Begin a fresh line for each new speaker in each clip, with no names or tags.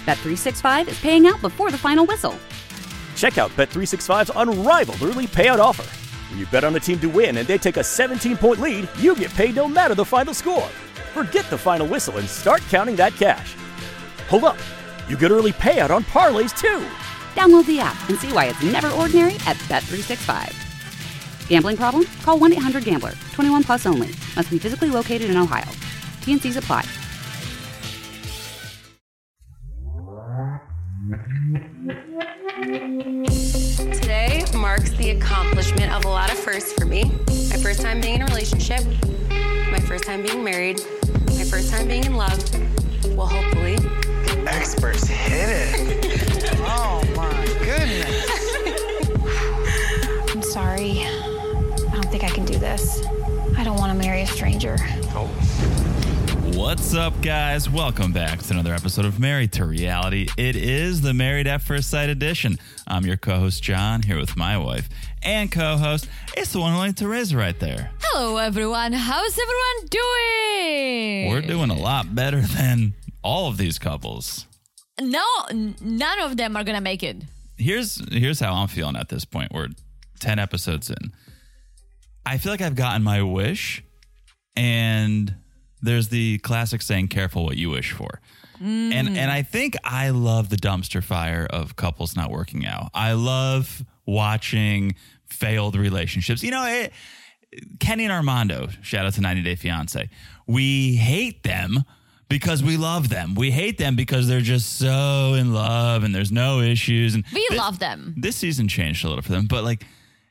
Bet365 is paying out before the final whistle.
Check out Bet365's unrivaled early payout offer. When you bet on a team to win and they take a 17-point lead, you get paid no matter the final score. Forget the final whistle and start counting that cash. Hold up. You get early payout on parlays, too.
Download the app and see why it's never ordinary at Bet365. Gambling problem? Call 1-800-GAMBLER. 21 plus only. Must be physically located in Ohio. T&Cs apply.
Today marks the accomplishment of a lot of firsts for me. My first time being in a relationship, my first time being married, my first time being in love. Well, hopefully.
Experts hit it. Oh my goodness.
I'm sorry. I don't think I can do this. I don't want to marry a stranger.
Oh.
What's up, guys? Welcome back to another episode of Married to Reality. It is the Married at First Sight edition. I'm your co-host, John, here with my wife and co-host. It's the one and only Teresa right there.
Hello, everyone. How's everyone doing?
We're doing a lot better than all of these couples.
No, none of them are going to make it.
Here's how I'm feeling at this point. We're 10 episodes in. I feel like I've gotten my wish, and there's the classic saying, careful what you wish for. And I think I love the dumpster fire of couples not working out. I love watching failed relationships. You know, Kenny and Armando, shout out to 90 Day Fiancé. We hate them because we love them. We hate them because they're just so in love and there's no issues. And
We love them.
This season changed a little for them, but like,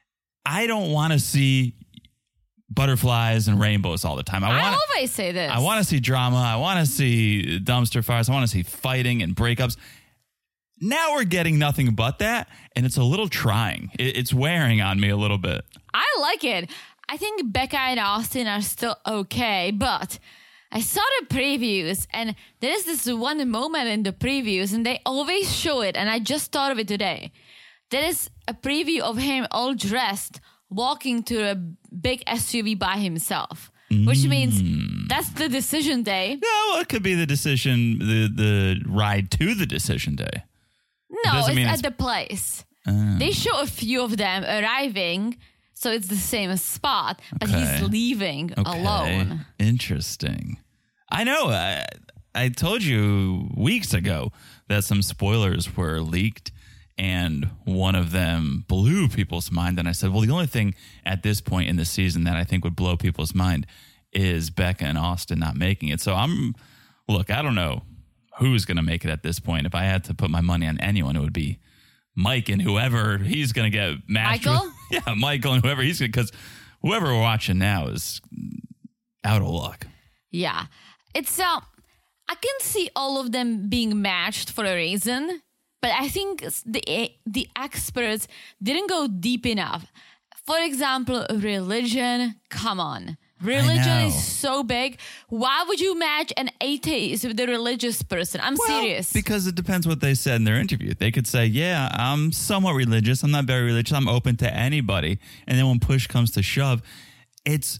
I don't want to see butterflies and rainbows all the time.
I always say this.
I want to see drama. I want to see dumpster fires. I want to see fighting and breakups. Now we're getting nothing but that, and it's a little trying. It's wearing on me a little bit.
I like it. I think Becca and Austin are still okay, but I saw the previews, and there is this one moment in the previews, and they always show it, and I just thought of it today. There is a preview of him all dressed, walking to a big SUV by himself, which means that's the decision day.
Yeah, well, it could be the decision, the ride to the decision day.
No, it's at the place. They show a few of them arriving, so it's the same spot, but he's leaving alone.
Interesting. I know. I told you weeks ago that some spoilers were leaked, and one of them blew people's mind. And I said, well, the only thing at this point in the season that I think would blow people's mind is Becca and Austin not making it. So I don't know who's going to make it at this point. If I had to put my money on anyone, it would be Mike and whoever he's going to get matched
Michael?
with. Yeah, Michael and whoever he's going to, because whoever we're watching now is out of luck.
Yeah. It's, I can see all of them being matched for a reason. But I think the experts didn't go deep enough. For example, religion. Come on. Religion is so big. Why would you match an atheist with a religious person? I'm serious.
Because it depends what they said in their interview. They could say, yeah, I'm somewhat religious. I'm not very religious. I'm open to anybody. And then when push comes to shove, it's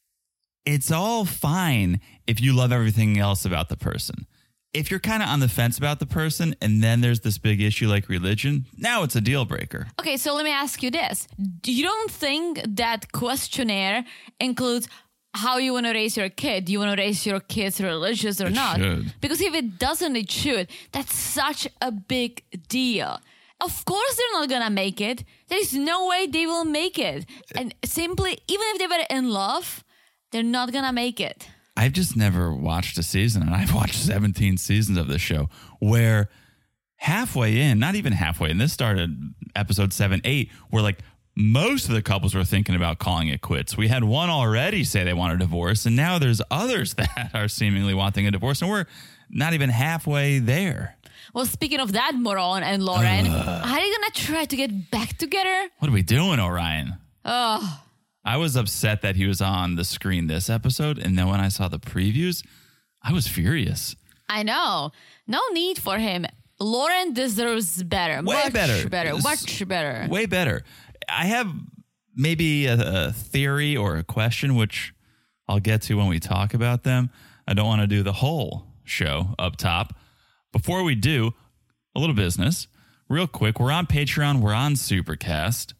all fine if you love everything else about the person. If you're kind of on the fence about the person and then there's this big issue like religion, now it's a deal breaker.
Okay, so let me ask you this. You don't think that questionnaire includes how you want to raise your kid? Do you want to raise your kids religious or not?
Should.
Because if it doesn't, it should. That's such a big deal. Of course they're not going to make it. There is no way they will make it. And simply, even if they were in love, they're not going to make it.
I've just never watched a season, and I've watched 17 seasons of this show, where halfway in, not even halfway in, this started episode 7, 8, where like most of the couples were thinking about calling it quits. We had one already say they want a divorce, and now there's others that are seemingly wanting a divorce, and we're not even halfway there.
Well, speaking of that, Moron and Lauren, are you going to try to get back together?
What are we doing, Orion?
Oh,
I was upset that he was on the screen this episode, and then when I saw the previews, I was furious.
I know. No need for him. Lauren deserves better.
Way
much
better.
Much better.
Way better. I have maybe a theory or a question, which I'll get to when we talk about them. I don't want to do the whole show up top. Before we do, a little business. Real quick, we're on Patreon. We're on Supercast.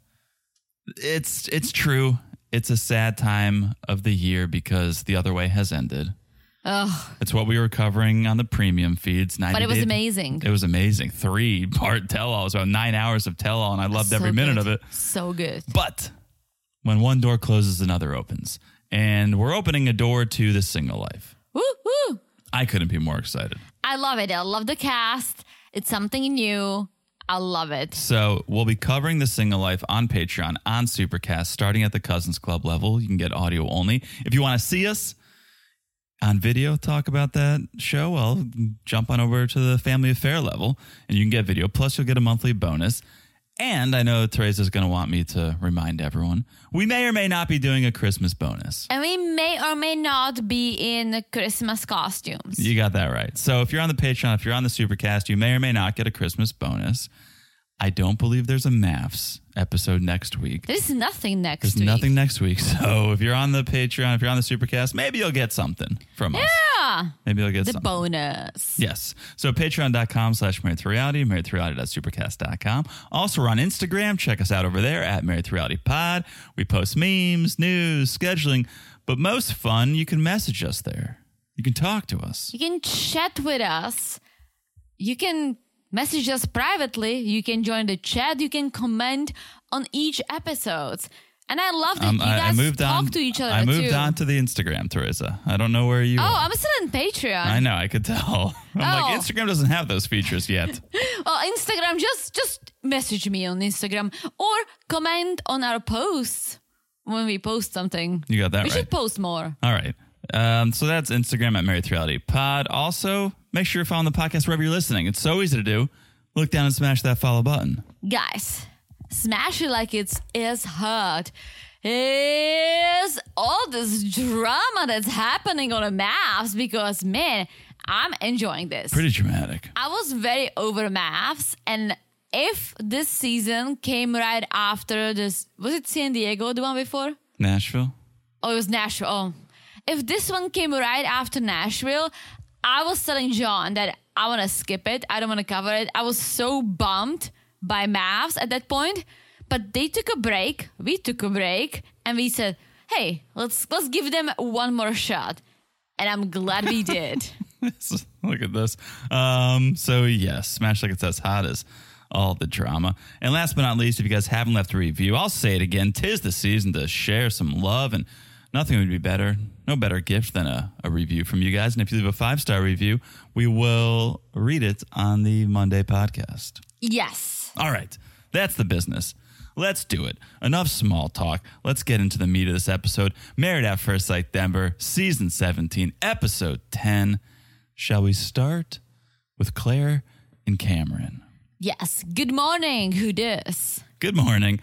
It's true. It's a sad time of the year because The Other Way has ended.
Oh,
It's what we were covering on the premium feeds.
but it was amazing.
It was amazing. 3-part tell-all. It was about 9 hours of tell-all, and I loved every minute of it.
So good.
But when one door closes, another opens. And we're opening a door to The Single Life.
Woo, woo.
I couldn't be more excited.
I love it. I love the cast. It's something new. I love it.
So we'll be covering The Single Life on Patreon, on Supercast, starting at the Cousins Club level. You can get audio only. If you want to see us on video talk about that show, well, jump on over to the Family Affair level, and you can get video. Plus, you'll get a monthly bonus. And I know Teresa's going to want me to remind everyone, we may or may not be doing a Christmas bonus.
And we may or may not be in Christmas costumes.
You got that right. So if you're on the Patreon, if you're on the Supercast, you may or may not get a Christmas bonus. I don't believe there's a MAFS episode next week.
There's nothing next
There's
week.
nothing next week. So if you're on the Patreon, if you're on the Supercast, maybe you'll get something from us.
Yeah.
Maybe you'll get
The
something.
bonus.
Yes. So patreon.com/marriedtoreality, marriedtoreality.supercast.com. Also, we're on Instagram. Check us out over there at marriedtorealitypod. We post memes, news, scheduling, but most fun, you can message us there. You can talk to us.
You can chat with us. You can message us privately. You can join the chat. You can comment on each episode. And I love that you guys talk to each other
I moved
too.
on to the Instagram, Teresa. I don't know where you
Oh,
are.
I'm still on Patreon.
I know, I could tell. I'm like,
Oh.
Instagram doesn't have those features yet.
Well, Instagram, just message me on Instagram or comment on our posts when we post something.
You got that
We
right.
should post more.
All right. So that's Instagram at Married to Reality Pod. Also, make sure you're following the podcast wherever you're listening. It's so easy to do. Look down and smash that follow button.
Guys, smash it like it's hot. Is all this drama that's happening on the maps because, man, I'm enjoying this.
Pretty dramatic.
I was very over maps, and if this season came right after this, was it San Diego, the one before?
Nashville?
Oh, it was Nashville. Oh. If this one came right after Nashville, I was telling John that I want to skip it. I don't want to cover it. I was so bummed by Mavs at that point. But they took a break. We took a break. And we said, hey, let's give them one more shot. And I'm glad we did.
Look at this. So, yes, smash like it's as hot as all the drama. And last but not least, if you guys haven't left a review, I'll say it again. 'Tis the season to share some love, and nothing would be better. No better gift than a review from you guys. And if you leave a 5-star review, we will read it on the Monday podcast.
Yes.
All right. That's the business. Let's do it. Enough small talk. Let's get into the meat of this episode. Married at First Sight Denver, Season 17, Episode 10. Shall we start with Claire and Cameron?
Yes. Good morning. Who dis?
Good morning.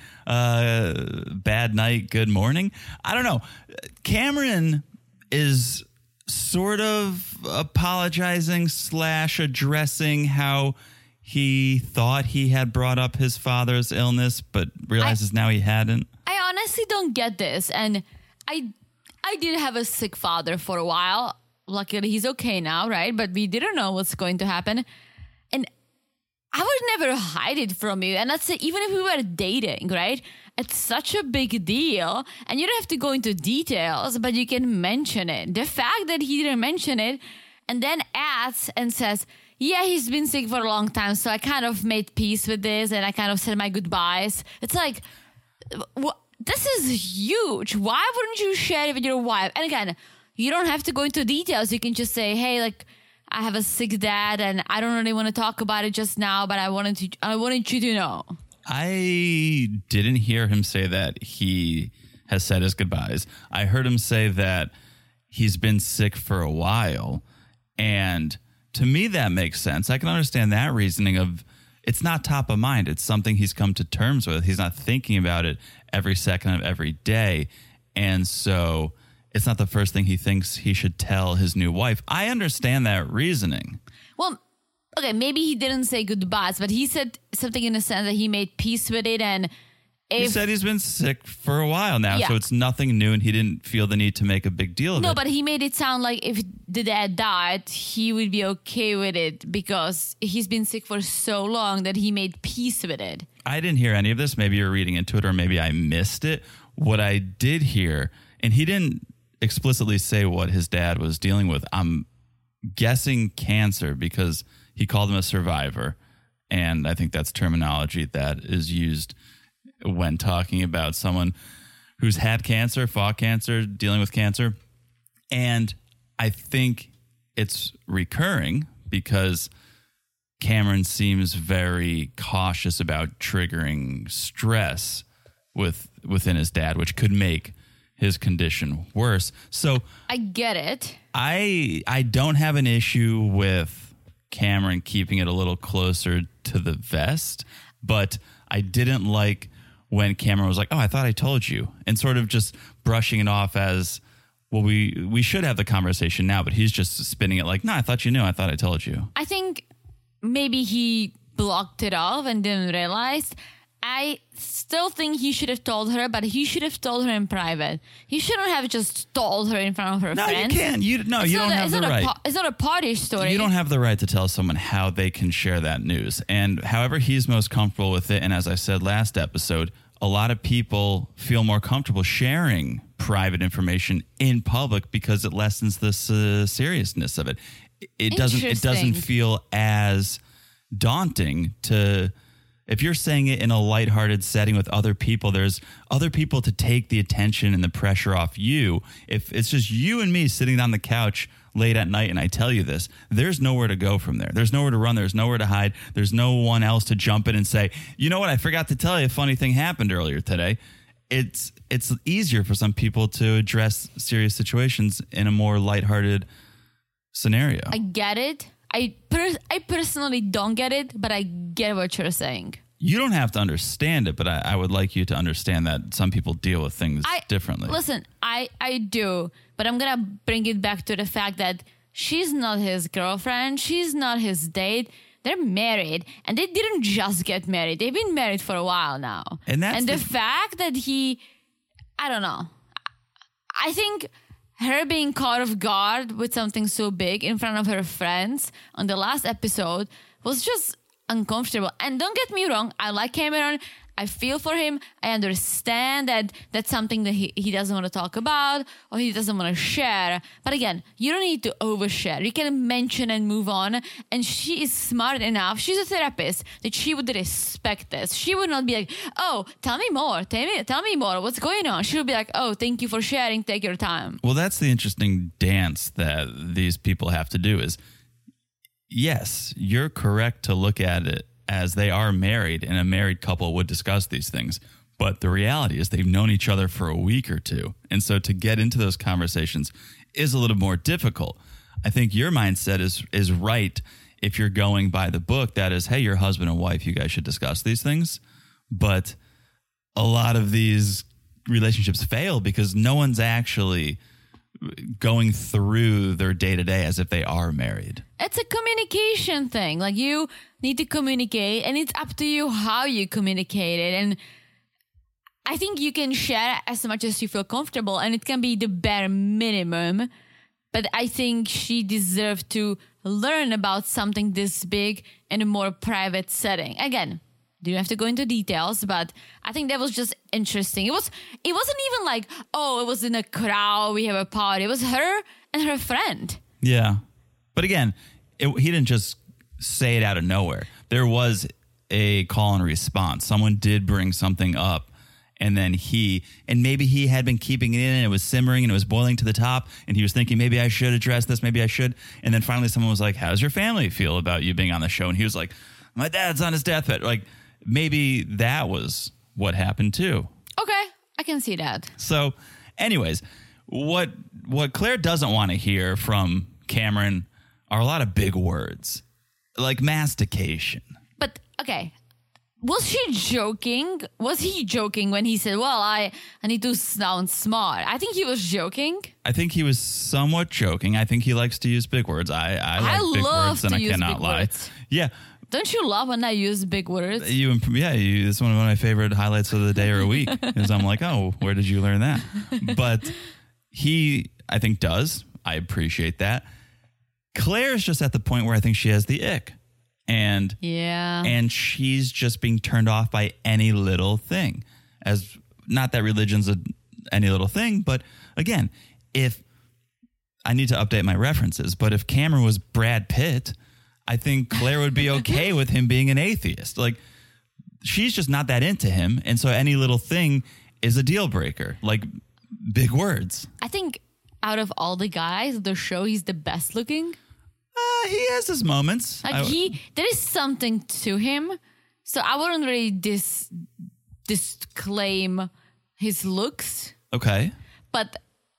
Bad night, good morning. I don't know. Cameron is sort of apologizing / addressing how he thought he had brought up his father's illness, but realizes now he hadn't.
I honestly don't get this. And I did have a sick father for a while. Luckily, he's okay now, right? But we didn't know what's going to happen. And I would never hide it from you. And that's it, even if we were dating, right? It's such a big deal. And you don't have to go into details, but you can mention it. The fact that he didn't mention it and then adds and says, yeah, he's been sick for a long time, so I kind of made peace with this and I kind of said my goodbyes. It's like, this is huge. Why wouldn't you share it with your wife? And again, you don't have to go into details. You can just say, hey, like, I have a sick dad and I don't really want to talk about it just now, but I wanted you to know.
I didn't hear him say that he has said his goodbyes. I heard him say that he's been sick for a while. And to me, that makes sense. I can understand that reasoning of it's not top of mind. It's something he's come to terms with. He's not thinking about it every second of every day. And so it's not the first thing he thinks he should tell his new wife. I understand that reasoning.
Well, okay, maybe he didn't say goodbyes, but he said something in the sense that he made peace with it and
He said he's been sick for a while now,
Yeah.
so it's nothing new, and he didn't feel the need to make a big deal of it.
No, but he made it sound like if the dad died, he would be okay with it because he's been sick for so long that he made peace with it.
I didn't hear any of this. Maybe you're reading into it, or maybe I missed it. What I did hear, and he didn't explicitly say what his dad was dealing with. I'm guessing cancer because he called him a survivor, and I think that's terminology that is used when talking about someone who's had cancer, fought cancer, dealing with cancer. And I think it's recurring because Cameron seems very cautious about triggering stress within his dad, which could make his condition worse. So
I get it.
I don't have an issue with Cameron keeping it a little closer to the vest, but I didn't like when Cameron was like, "Oh, I thought I told you," and sort of just brushing it off as, well, we should have the conversation now, but he's just spinning it like, "No, I thought you knew. I thought I told you."
I think maybe he blocked it off and didn't realize. I still think he should have told her, but he should have told her in private. He shouldn't have just told her in front of her
No,
friends.
you can't. You don't have the right.
It's not a party story.
You don't have the right to tell someone how they can share that news. And however he's most comfortable with it, and as I said last episode, a lot of people feel more comfortable sharing private information in public because it lessens the seriousness of it. It doesn't feel as daunting to, if you're saying it in a lighthearted setting with other people, there's other people to take the attention and the pressure off you. If it's just you and me sitting on the couch late at night and I tell you this, there's nowhere to go from there. There's nowhere to run. There's nowhere to hide. There's no one else to jump in and say, "You know what? I forgot to tell you a funny thing happened earlier today." It's easier for some people to address serious situations in a more lighthearted scenario.
I get it. I personally don't get it, but I get what you're saying.
You don't have to understand it, but I would like you to understand that some people deal with things differently.
Listen, I do, but I'm going to bring it back to the fact that she's not his girlfriend. She's not his date. They're married, and they didn't just get married. They've been married for a while now.
And
the fact that I don't know. I think her being caught off guard with something so big in front of her friends on the last episode was just uncomfortable. And don't get me wrong, I like Cameron. I feel for him. I understand that that's something that he doesn't want to talk about or he doesn't want to share. But again, you don't need to overshare. You can mention and move on. And she is smart enough. She's a therapist that she would respect this. She would not be like, "Oh, tell me more. Tell me more. What's going on?" She would be like, "Oh, thank you for sharing. Take your time."
Well, that's the interesting dance that these people have to do is, yes, you're correct to look at it as they are married and a married couple would discuss these things. But the reality is they've known each other for a week or two. And so to get into those conversations is a little more difficult. I think your mindset is right if you're going by the book. That is, hey, you're husband and wife. You guys should discuss these things. But a lot of these relationships fail because no one's actually going through their day-to-day as if they are married.
It's a communication thing. Like, you need to communicate, and it's up to you how you communicate it. And I think you can share as much as you feel comfortable, and it can be the bare minimum. But I think she deserved to learn about something this big in a more private setting. Again, you don't have to go into details, but I think that was just interesting. It wasn't even like, oh, it was in a crowd, we have a party. It was her and her friend.
Yeah. He didn't just say it out of nowhere. There was a call and response. Someone did bring something up, and then maybe he had been keeping it in, and it was simmering and it was boiling to the top, and he was thinking, maybe I should address this, maybe I should. And then finally someone was like, "How does your family feel about you being on the show?" And he was like, "My dad's on his deathbed." Like, maybe that was what happened too.
Okay, I can see that.
So anyways, what Claire doesn't want to hear from Cameron are a lot of big words, like mastication.
But, okay, was she joking? Was he joking when he said, "Well, I need to sound smart"? I think he was joking.
I think he was somewhat joking. I think he likes to use big words. I like big
love
words, and
to
I
use
cannot
big
lie.
words.
Yeah,
Don't you love when I use big words?
It's one of my favorite highlights of the day or a week. Is I'm like, oh, where did you learn that? But he, I think, does. I appreciate that. Claire's just at the point where I think she has the ick. And she's just being turned off by any little thing. As not that religion's any little thing, but again, if I need to update my references, but if Cameron was Brad Pitt, I think Claire would be okay with him being an atheist. Like, she's just not that into him. And so any little thing is a deal breaker, like big words.
I think out of all the guys of the show, he's the best looking.
He has his moments.
Like there is something to him. So I wouldn't really disclaim his looks.
Okay.
But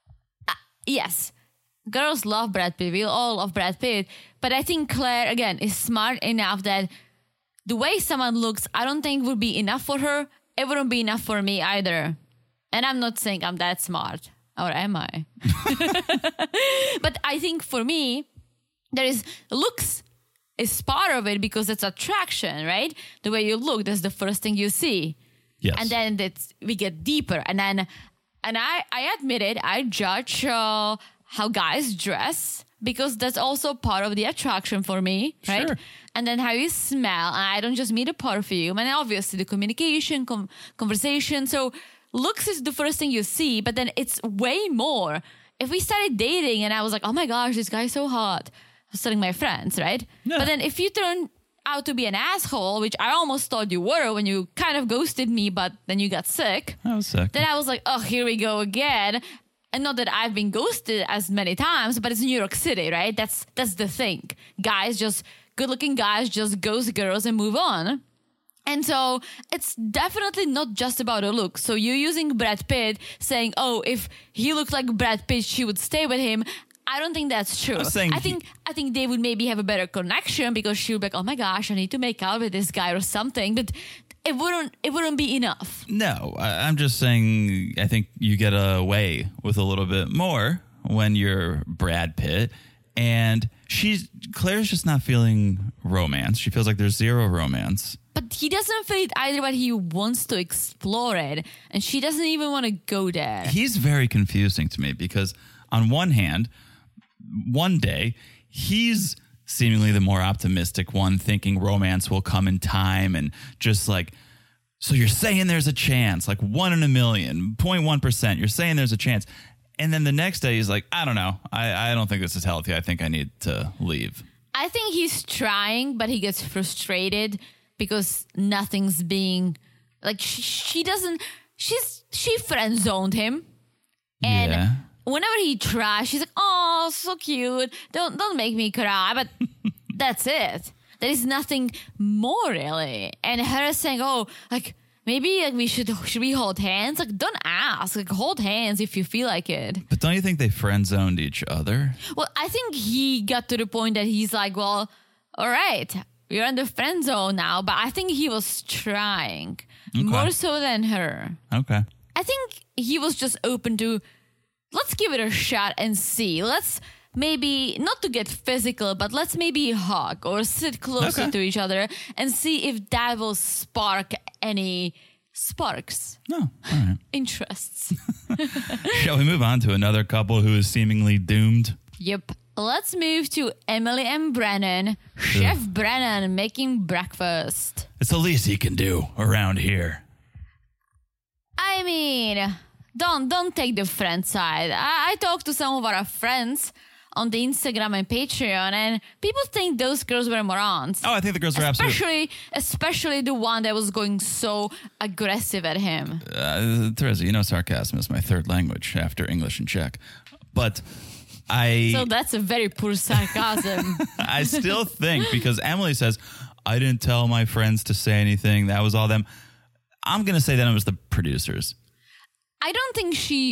yes, girls love Brad Pitt. We all love Brad Pitt. But I think Claire, again, is smart enough that the way someone looks, I don't think would be enough for her. It wouldn't be enough for me either. And I'm not saying I'm that smart. Or am I? But I think for me, there is looks is part of it because it's attraction, right? The way you look, that's the first thing you see.
Yes.
And then we get deeper. And I admit it, I judge how guys dress because that's also part of the attraction for me, right?
Sure.
And then how you smell. And I don't just mean the perfume. And obviously the communication, conversation. So looks is the first thing you see, but then it's way more. If we started dating and I was like, oh my gosh, this guy's so hot. I was telling my friends, right?
Yeah.
But then if you turn out to be an asshole, which I almost thought you were when you kind of ghosted me, but then you got sick.
I was sick.
Then I was like, oh, here we go again. And not that I've been ghosted as many times, but it's New York City, right? That's the thing. Good-looking guys just ghost girls and move on. And so it's definitely not just about a look. So you're using Brad Pitt saying, oh, if he looked like Brad Pitt, she would stay with him. I don't think that's true. I think they would maybe have a better connection because she would be like, oh my gosh, I need to make out with this guy or something. But it wouldn't be enough.
No, I'm just saying I think you get away with a little bit more when you're Brad Pitt. And Claire's just not feeling romance. She feels like there's zero romance.
But he doesn't feel it either, but he wants to explore it. And she doesn't even want to go there.
He's very confusing to me because on one hand, one day, he's seemingly the more optimistic one, thinking romance will come in time and just like, so you're saying there's a chance, like 1 in a million, 0.1%. You're saying there's a chance. And then the next day he's like, I don't know. I don't think this is healthy. I think I need to leave.
I think he's trying, but he gets frustrated because nothing's being like she friend zoned him. And whenever he tries, she's like, oh, so cute. Don't make me cry. But that's it. There is nothing more really. And her saying, oh, like maybe like should we hold hands? Like, don't ask. Like, hold hands if you feel like it.
But don't you think they friend zoned each other?
Well, I think he got to the point that he's like, well, all right, we're in the friend zone now. But I think he was trying more so than her.
Okay.
I think he was just open to, let's give it a shot and see. Let's maybe, not to get physical, but let's maybe hug or sit closer to each other and see if that will spark any sparks.
No, all right.
Interests.
Shall we move on to another couple who is seemingly doomed?
Yep. Let's move to Emily and Brennan. Chef Brennan making breakfast.
It's the least he can do around here.
I mean, don't take the friend side. I talked to some of our friends on the Instagram and Patreon, and people think those girls were morons.
Oh, I think the girls were
especially the one that was going so aggressive at him.
Teresa, you know sarcasm is my third language after English and Czech. But
So that's a very poor sarcasm.
I still think, because Emily says, I didn't tell my friends to say anything. That was all them. I'm going to say that it was the producers.
I don't think she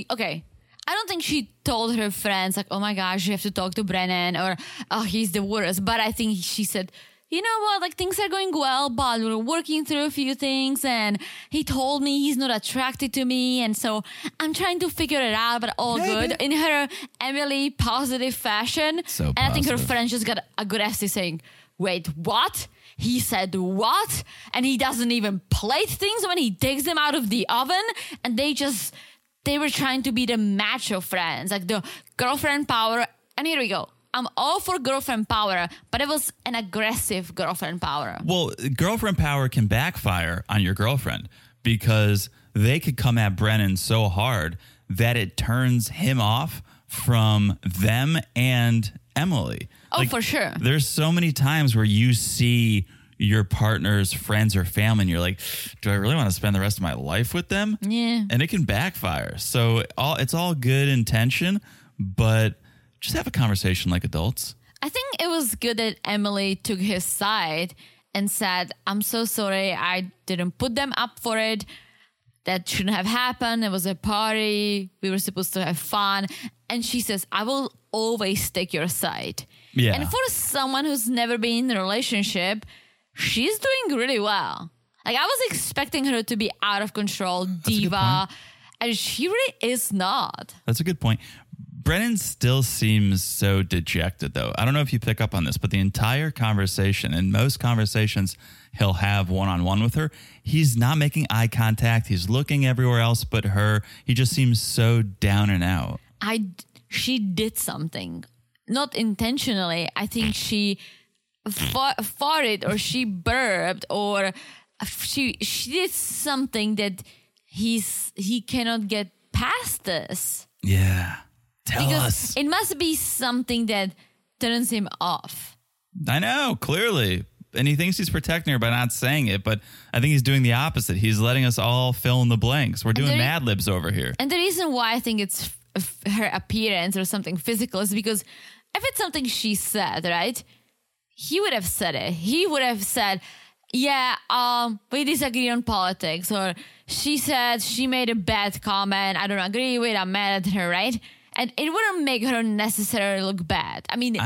told her friends, like, oh my gosh, you have to talk to Brennan, or, oh, he's the worst. But I think she said, you know what, like, things are going well, but we're working through a few things, and he told me he's not attracted to me, and so I'm trying to figure it out, but all good. In her Emily positive fashion.
So
and I think her
positive.
friends just got aggressive saying, wait, what? He said what? And he doesn't even plate things when he takes them out of the oven. And they were trying to be the macho friends, like the girlfriend power. And here we go. I'm all for girlfriend power, but it was an aggressive girlfriend power.
Well, girlfriend power can backfire on your girlfriend because they could come at Brennan so hard that it turns him off from them and Emily.
Oh, for sure.
There's so many times where you see your partner's friends or family and you're like, do I really want to spend the rest of my life with them?
Yeah.
And it can backfire. So it's all good intention, but just have a conversation like adults.
I think it was good that Emily took his side and said, I'm so sorry. I didn't put them up for it. That shouldn't have happened. It was a party. We were supposed to have fun. And she says, I will always take your side.
Yeah.
And for someone who's never been in a relationship, she's doing really well. Like, I was expecting her to be out of control, diva, and she really is not.
That's a good point. Brennan still seems so dejected, though. I don't know if you pick up on this, but the entire conversation, and most conversations he'll have one-on-one with her, he's not making eye contact. He's looking everywhere else but her. He just seems so down and out.
She did something, not intentionally. I think she farted or she burped or she did something that he cannot get past this.
Yeah. Tell
because
us.
It must be something that turns him off.
I know, clearly. And he thinks he's protecting her by not saying it, but I think he's doing the opposite. He's letting us all fill in the blanks. We're doing Mad Libs over here.
And the reason why I think it's her appearance or something physical is because if it's something she said, right, he would have said it. He would have said, yeah, we disagree on politics, or she said she made a bad comment. I don't agree with it. I'm mad at her, right? And it wouldn't make her necessarily look bad. I mean,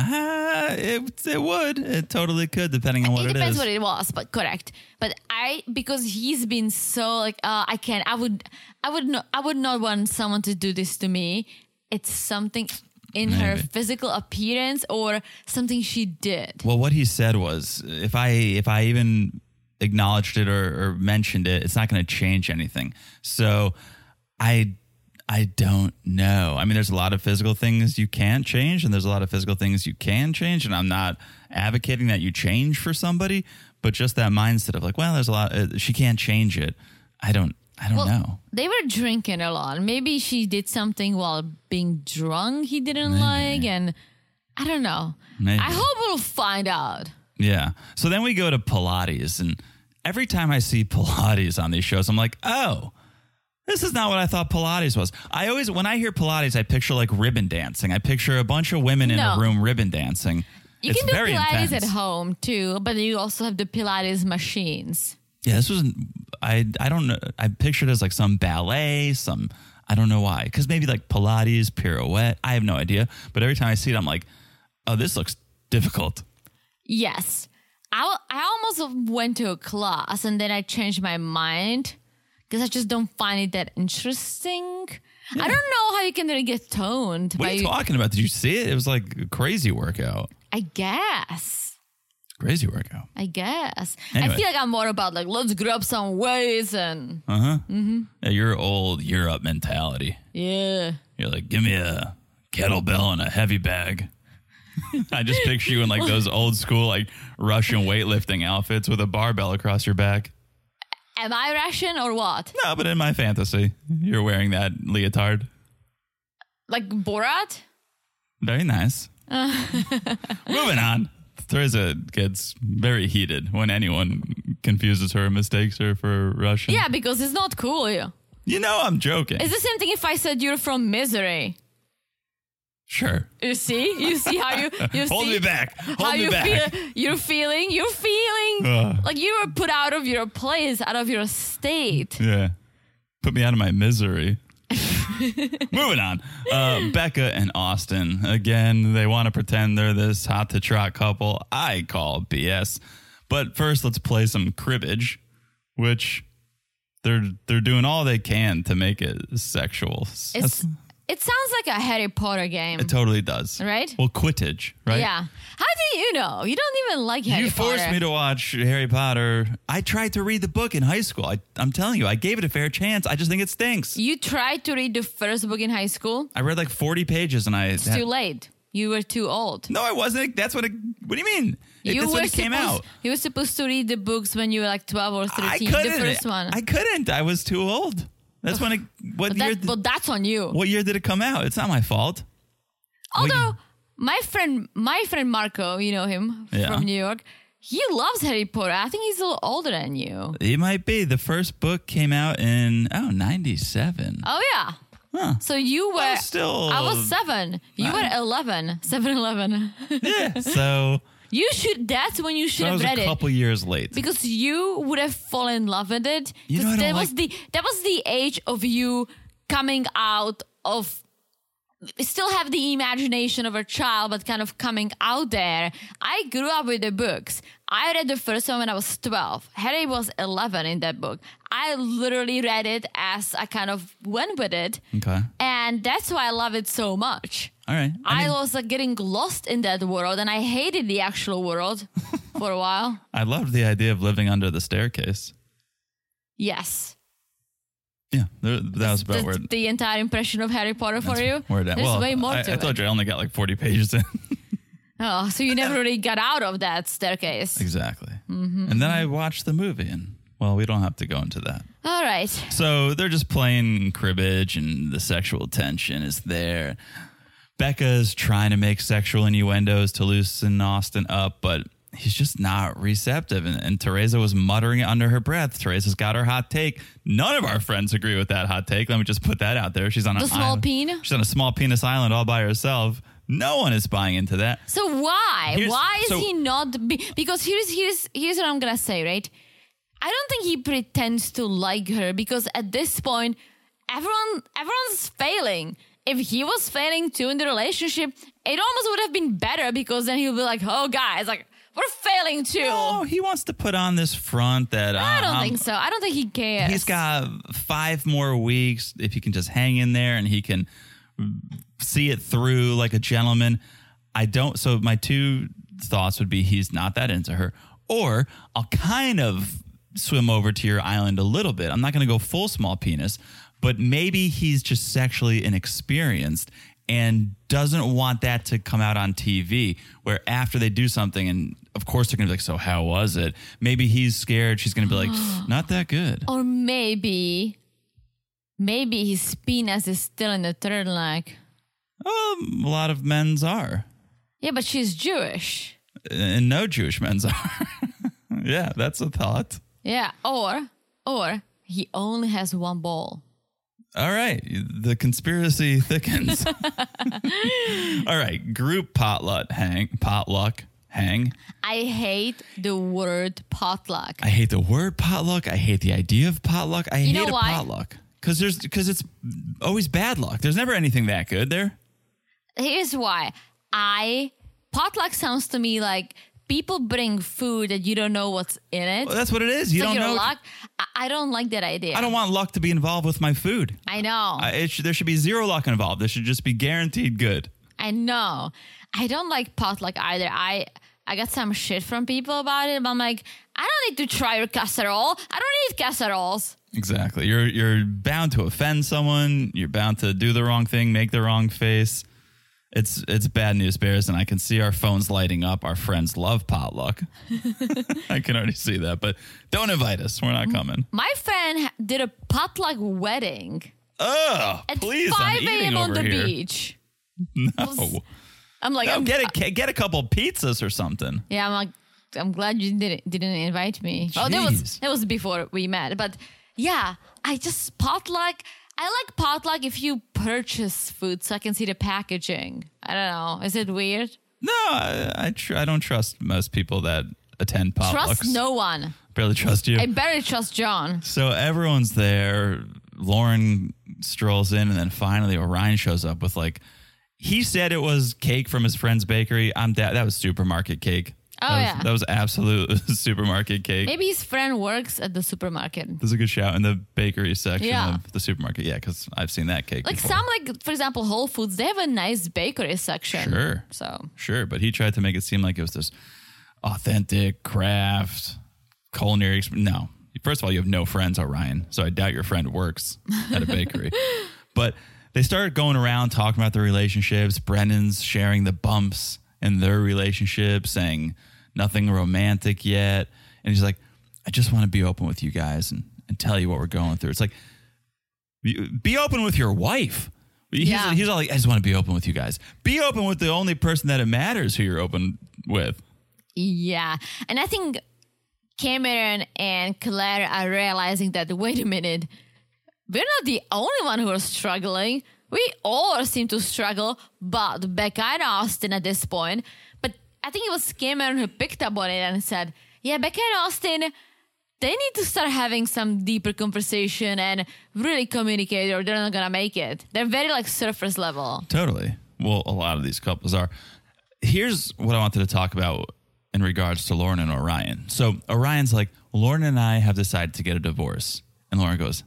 it would. It totally could, depending on what it is.
It depends what it was, but correct. But because he's been so like, I would not want someone to do this to me. It's something in her physical appearance or something she did.
Well, what he said was, if I even acknowledged it or mentioned it, it's not going to change anything. So I don't know. I mean, there's a lot of physical things you can't change, and there's a lot of physical things you can change. And I'm not advocating that you change for somebody, but just that mindset of like, well, there's a lot. She can't change it. I don't know.
They were drinking a lot. Maybe she did something while being drunk he didn't like, and I don't know.
Maybe.
I hope we'll find out.
Yeah. So then we go to Pilates, and every time I see Pilates on these shows, I'm like, oh, this is not what I thought Pilates was. When I hear Pilates, I picture like ribbon dancing. I picture a bunch of women in a room ribbon dancing.
You
It's
can do
very
Pilates
intense.
at home too, but you also have the Pilates machines.
Yeah, this wasn't. I don't know. I pictured it as like some ballet, I don't know why. Because maybe like Pilates, pirouette. I have no idea. But every time I see it, I'm like, oh, this looks difficult.
Yes. I almost went to a class and then I changed my mind because I just don't find it that interesting. Yeah. I don't know how you can really get toned.
What are you talking about? Did you see it? It was like a crazy workout.
I guess.
Crazy workout.
I guess.
Anyway.
I feel like I'm more about like, let's grab some weights and...
Yeah, your old Europe mentality.
Yeah.
You're like, give me a kettlebell and a heavy bag. I just picture you in like those old school like Russian weightlifting outfits with a barbell across your back.
Am I Russian or what?
No, but in my fantasy, you're wearing that leotard.
Like Borat?
Very nice. Moving on. Teresa gets very heated when anyone confuses her or mistakes her for Russian.
Yeah, because it's not cool.
You know I'm joking.
It's the same thing if I said you're from Misery.
Sure.
You see how you
Hold
see
me back.
how
Hold me
you
back.
feel. You're feeling like you were put out of your place, out of your state.
Yeah. Put me out of my misery. Moving on. Becca and Austin. Again, they want to pretend they're this hot to trot couple. I call BS. But first, let's play some cribbage, which they're doing all they can to make it sexual.
It sounds like a Harry Potter game.
It totally does.
Right?
Well, Quidditch, right?
Yeah. How do you know? You don't even like Harry
You
Potter.
forced me to watch Harry Potter. I tried to read the book in high school. I'm telling you, I gave it a fair chance. I just think it stinks.
You tried to read the first book in high school?
I read like 40 pages and
It's too late. You were too old.
No, I wasn't. That's what what do you mean? That's when it came out.
You were supposed to read the books when you were like 12 or 13.
I couldn't.
The first one.
I couldn't. I was too old. That's when it...
But that's on you.
What year did it come out? It's not my fault.
Although my friend Marco, you know him from New York, he loves Harry Potter. I think he's a little older than you.
He might be. The first book came out in 97.
Oh yeah.
Huh.
So you were I was 7. You were 11. 7-11.
Yeah. So
That's when you should have read
it. A couple years late.
Because you would have fallen in love with it.
You know,
that was the age of you coming out of, still have the imagination of a child, but kind of coming out there. I grew up with the books. I read the first one when I was 12. Harry was 11 in that book. I literally read it as I kind of went with it.
Okay.
And that's why I love it so much.
All right.
I was like getting lost in that world, and I hated the actual world for a while.
I loved the idea of living under the staircase.
Yes.
Yeah, that was about where...
The entire impression of Harry Potter for you?
There's
way more to it.
I told you I only got like 40 pages in.
Oh, so you never really got out of that staircase.
Exactly. And then I watched the movie, and, well, we don't have to go into that.
All right.
So they're just playing cribbage, and the sexual tension is there. Becca's trying to make sexual innuendos to loosen Austin up, but he's just not receptive. And Teresa was muttering it under her breath. Teresa's got her hot take. None of our friends agree with that hot take. Let me just put that out there. She's on an
small
island.
peen?
She's on a small penis island all by herself. No one is buying into that.
So why? Why is he not? Because here's what I'm gonna say, right? I don't think he pretends to like her, because at this point, everyone's failing. If he was failing too in the relationship, it almost would have been better, because then he'll be like, oh, guys, like, we're failing too.
No, he wants to put on this front that...
I don't think so. I don't think he cares.
He's got 5 more weeks if he can just hang in there and he can see it through like a gentleman. So my 2 thoughts would be he's not that into her, or I'll kind of swim over to your island a little bit. I'm not going to go full small penis, but maybe he's just sexually inexperienced and doesn't want that to come out on TV, where after they do something, and of course they're going to be like, so how was it? Maybe he's scared. She's going to be like, not that good.
Or maybe his penis is still in the third leg.
A lot of men's are.
Yeah, but she's Jewish.
And no Jewish men's are. Yeah, that's a thought.
Yeah, or he only has one ball.
All right, the conspiracy thickens. All right, group potluck hang.
I hate the word potluck.
I hate the word potluck. I hate the idea of potluck. I hate a
why?
potluck because it's always bad luck. There's never anything that good there.
Here's why. Potluck sounds to me like people bring food that you don't know what's in it.
Well, that's what it is. You don't know.
Luck. I don't like that idea.
I don't want luck to be involved with my food.
I know.
There should be zero luck involved. There should just be guaranteed good.
I know. I don't like potluck either. I got some shit from people about it, but I'm like, I don't need to try your casserole. I don't need casseroles.
Exactly. You're bound to offend someone. You're bound to do the wrong thing, make the wrong face. It's bad news bears, and I can see our phones lighting up. Our friends love potluck. I can already see that, but don't invite us. We're not coming.
My friend did a potluck wedding.
Oh,
at
please!
5 a.m. on the
here.
beach.
No.
I'm like,
no, get a couple pizzas or something.
Yeah, I'm like, I'm glad you didn't invite me.
Jeez.
Oh, that was before we met. But yeah, potluck. I like potluck if you purchase food so I can see the packaging. I don't know. Is it weird?
No, I don't trust most people that attend potlucks.
Trust no one.
Barely trust you.
I barely trust John.
So everyone's there. Lauren strolls in, and then finally Orion shows up with he said it was cake from his friend's bakery. That was supermarket cake. That was absolute supermarket cake.
Maybe his friend works at the supermarket.
There's a good shout in the bakery section
Yeah.
of the supermarket. Yeah, because I've seen that cake
Like
before.
some, like for example, Whole Foods, they have a nice bakery section.
Sure.
So
Sure, but he tried to make it seem like it was this authentic craft culinary. No. First of all, you have no friends, Orion, so I doubt your friend works at a bakery. But they started going around talking about their relationships. Brennan's sharing the bumps in their relationship, saying nothing romantic yet. And he's like, I just want to be open with you guys and tell you what we're going through. It's like, be open with your wife. He's all like, I just want to be open with you guys. Be open with the only person that it matters who you're open with.
yeah. And I think Cameron and Claire are realizing that, wait a minute, we're not the only one who are struggling. We all seem to struggle, but Becca and Austin at this point. But I think it was Cameron who picked up on it and said, yeah, Becca and Austin, they need to start having some deeper conversation and really communicate, or they're not going to make it. They're very like surface level.
Totally. Well, a lot of these couples are. Here's what I wanted to talk about in regards to Lauren and Orion. So Orion's like, Lauren and I have decided to get a divorce. And Lauren goes,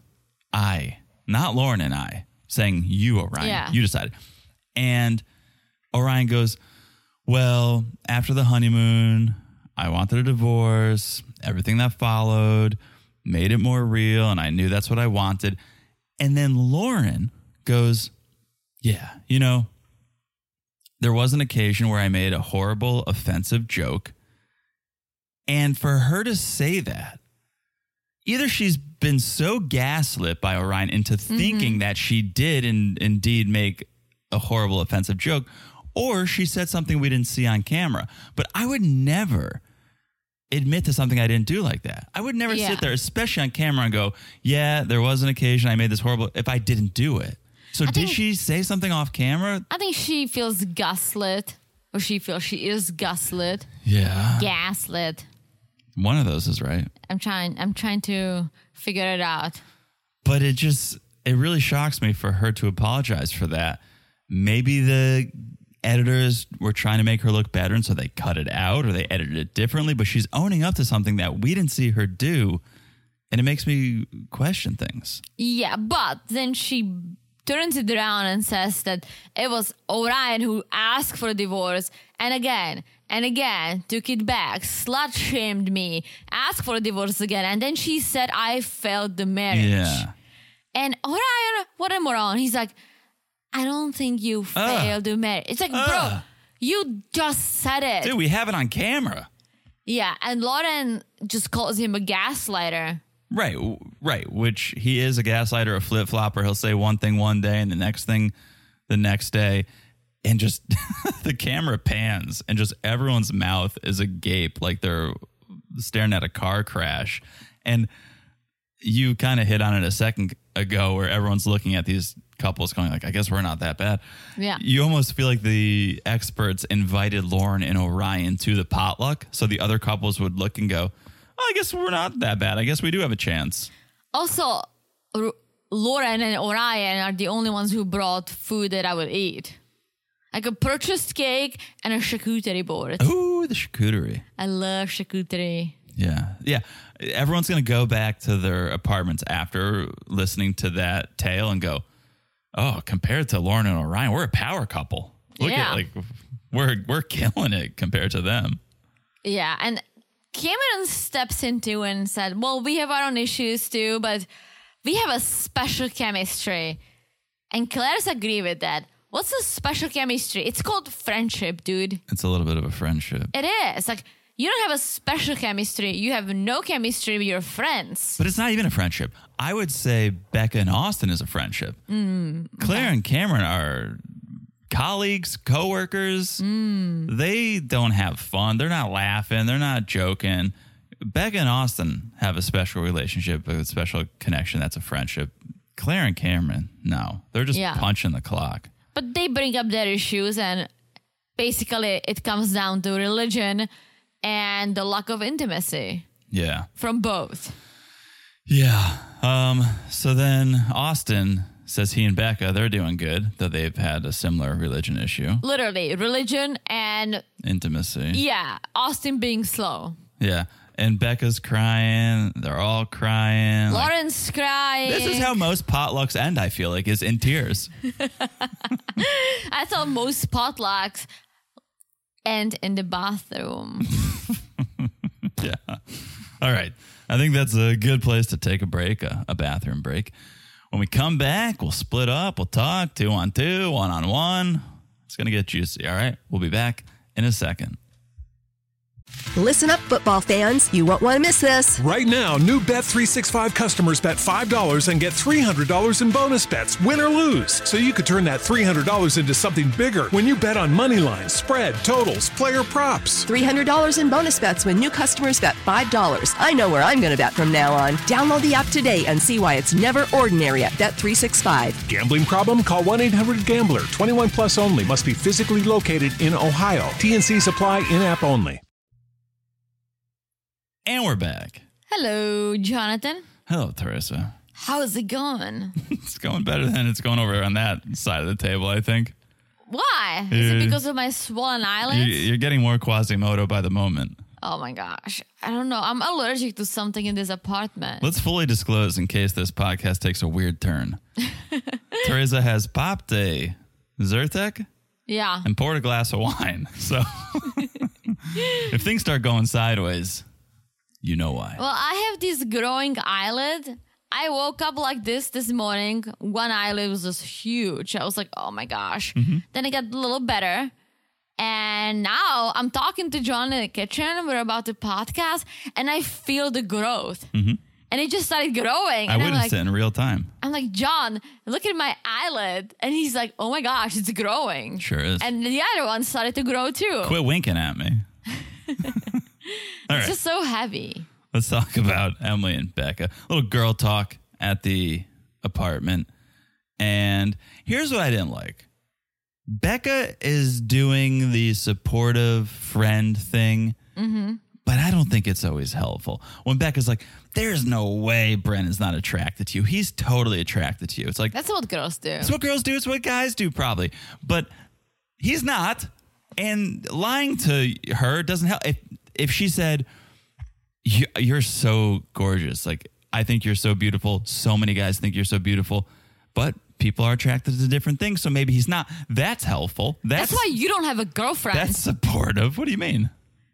not Lauren and I, saying you, Orion.
Yeah.
You decided. And Orion goes, well, after the honeymoon, I wanted a divorce. Everything that followed made it more real, and I knew that's what I wanted. And then Lauren goes, yeah, you know, there was an occasion where I made a horrible, offensive joke. And for her to say that, either she's been so gaslit by Orion into thinking that she did indeed make a horrible, offensive joke, or she said something we didn't see on camera. But I would never admit to something I didn't do like that. I would never sit there, especially on camera, and go, yeah, there was an occasion I made this horrible, if I didn't do it. So did she say something off camera?
I think she feels gaslit, or she feels she is gaslit.
Yeah.
Gaslit.
One of those is right.
I'm trying to figure it out.
But it really shocks me for her to apologize for that. Maybe the editors were trying to make her look better, and so they cut it out or they edited it differently, but she's owning up to something that we didn't see her do, and it makes me question things.
Yeah, but then she turns it around and says that it was Orion who asked for a divorce, and again took it back, slut shamed me, asked for a divorce again, and then she said I failed the marriage.
Yeah.
And Orion, what a moron. He's like, I don't think you failed the marriage. It's like, bro, you just said it.
Dude, we have it on camera.
Yeah, and Lauren just calls him a gaslighter.
Right. Which he is a gaslighter, a flip-flopper. He'll say one thing one day and the next thing the next day. And just the camera pans and just everyone's mouth is agape like they're staring at a car crash. And you kind of hit on it a second ago where everyone's looking at these couples going like, I guess we're not that bad.
Yeah.
You almost feel like the experts invited Lauren and Orion to the potluck so the other couples would look and go, oh, I guess we're not that bad. I guess we do have a chance.
Also, Lauren and Orion are the only ones who brought food that I would eat. Like a purchased cake and a charcuterie board.
Ooh, the charcuterie.
I love charcuterie.
Yeah. Everyone's going to go back to their apartments after listening to that tale and go, oh, compared to Lauren and Orion, we're a power couple. Look at we're killing it compared to them.
Yeah, and Cameron steps into and said, well, we have our own issues too, but we have a special chemistry. And Claire's agree with that. What's the special chemistry? It's called friendship, dude.
It's a little bit of a friendship.
It is. Like, you don't have a special chemistry. You have no chemistry with your friends.
But it's not even a friendship. I would say Becca and Austin is a friendship. Claire and Cameron are colleagues, coworkers. They don't have fun. They're not laughing. They're not joking. Becca and Austin have a special relationship, a special connection. That's a friendship. Claire and Cameron, no. They're just punching the clock.
But they bring up their issues, and basically it comes down to religion and the lack of intimacy.
Yeah.
From both.
Yeah. So then Austin says he and Becca, they're doing good, though they've had a similar religion issue.
Literally, religion and
Intimacy.
yeah, Austin being slow.
Yeah. And Becca's crying. They're all crying.
Lauren's crying.
This is how most potlucks end, I feel like, is in tears.
I thought most potlucks end in the bathroom.
Yeah. All right. I think that's a good place to take a break, a bathroom break. When we come back, we'll split up. We'll talk 2-on-2, 1-on-1. It's going to get juicy. All right. We'll be back in a second.
Listen up, football fans. You won't want to miss this.
Right now, new Bet365 customers bet $5 and get $300 in bonus bets, win or lose. So you could turn that $300 into something bigger when you bet on money lines, spread, totals, player props.
$300 in bonus bets when new customers bet $5. I know where I'm going to bet from now on. Download the app today and see why it's never ordinary at Bet365.
Gambling problem? Call 1-800-GAMBLER. 21 plus only. Must be physically located in Ohio. T&Cs apply. In-app only.
And we're back.
Hello, Jonathan.
Hello, Teresa.
How's it going?
It's going better than it's going over on that side of the table, I think.
Why? Is it because of my swollen eyelids?
You're getting more Quasimodo by the moment.
Oh my gosh. I don't know. I'm allergic to something in this apartment.
Let's fully disclose in case this podcast takes a weird turn. Teresa has popped a Zyrtec
Yeah.
and poured a glass of wine. So if things start going sideways, you know why.
Well, I have this growing eyelid. I woke up like this morning. One eyelid was just huge. I was like, oh my gosh. Then it got a little better. And now I'm talking to John in the kitchen. We're about to podcast. And I feel the growth. And it just started growing.
I
And
witnessed it in real time.
I'm like, John, look at my eyelid. And he's like, oh my gosh, it's growing.
Sure is.
And the other one started to grow too.
Quit winking at me. All
It's
right.
just so heavy.
Let's talk about Emily and Becca. A little girl talk at the apartment. And here's what I didn't like. Becca is doing the supportive friend thing, but I don't think it's always helpful. When Becca's like, there's no way Brennan's not attracted to you. He's totally attracted to you. It's like,
That's what girls do.
it's what girls do. It's what guys do probably. But he's not. And lying to her doesn't help. If she said, you're so gorgeous. Like, I think you're so beautiful. So many guys think you're so beautiful. But people are attracted to different things. So maybe he's not. That's helpful.
That's why you don't have a girlfriend.
That's supportive. What do you mean?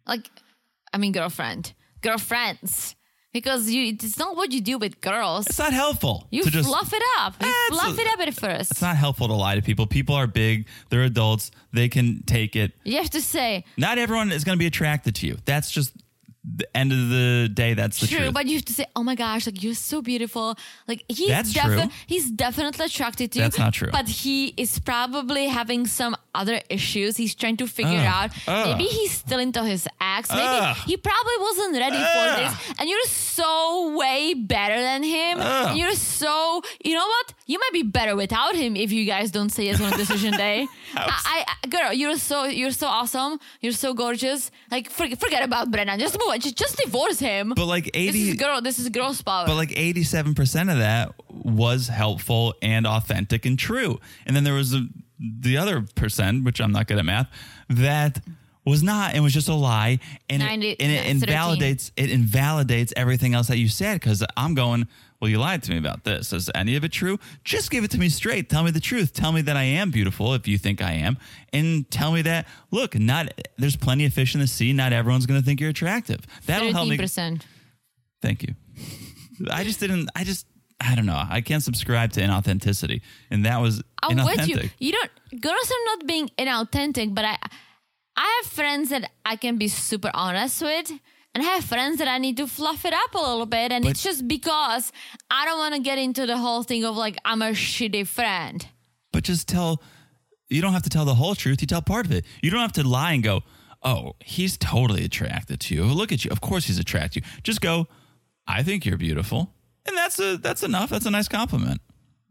Girlfriends. Because it's not what you do with girls.
It's not helpful.
You
to just,
fluff it up. You fluff it up at first.
It's not helpful to lie to people. People are big. They're adults. They can take it.
You have to say,
Not everyone is going to be attracted to you. That's just the end of the day. That's the
true,
truth.
but you have to say, oh my gosh, like you're so beautiful. Like
That's true.
He's definitely attracted to you.
That's not true.
But he is probably having some other issues. He's trying to figure out. Maybe he's still into his ex. Maybe he probably wasn't ready for this. And you're so way better than him. And you're so, you know what? You might be better without him if you guys don't say yes on decision day. Girl, you're so awesome. You're so gorgeous. Like forget about Brennan. Just move on. Just divorce him.
But like 80,
this is girl's power.
But like 87% of that was helpful and authentic and true. And then there was the other percent, which I'm not good at math, that was not. It was just a lie, and it invalidates everything else that you said. Because I'm going, well, you lied to me about this. Is any of it true? Just give it to me straight. Tell me the truth. Tell me that I am beautiful if you think I am, and tell me that look, there's plenty of fish in the sea. Not everyone's going to think you're attractive. That'll help me.
13%.
Thank you. I don't know. I can't subscribe to inauthenticity, and that was inauthentic.
With you. Girls are not being inauthentic, but I have friends that I can be super honest with, and I have friends that I need to fluff it up a little bit, and it's just because I don't want to get into the whole thing of like I'm a shitty friend.
But you don't have to tell the whole truth. You tell part of it. You don't have to lie and go, oh, he's totally attracted to you. Look at you. Of course he's attracted to you. Just go, I think you're beautiful. And that's enough. That's a nice compliment.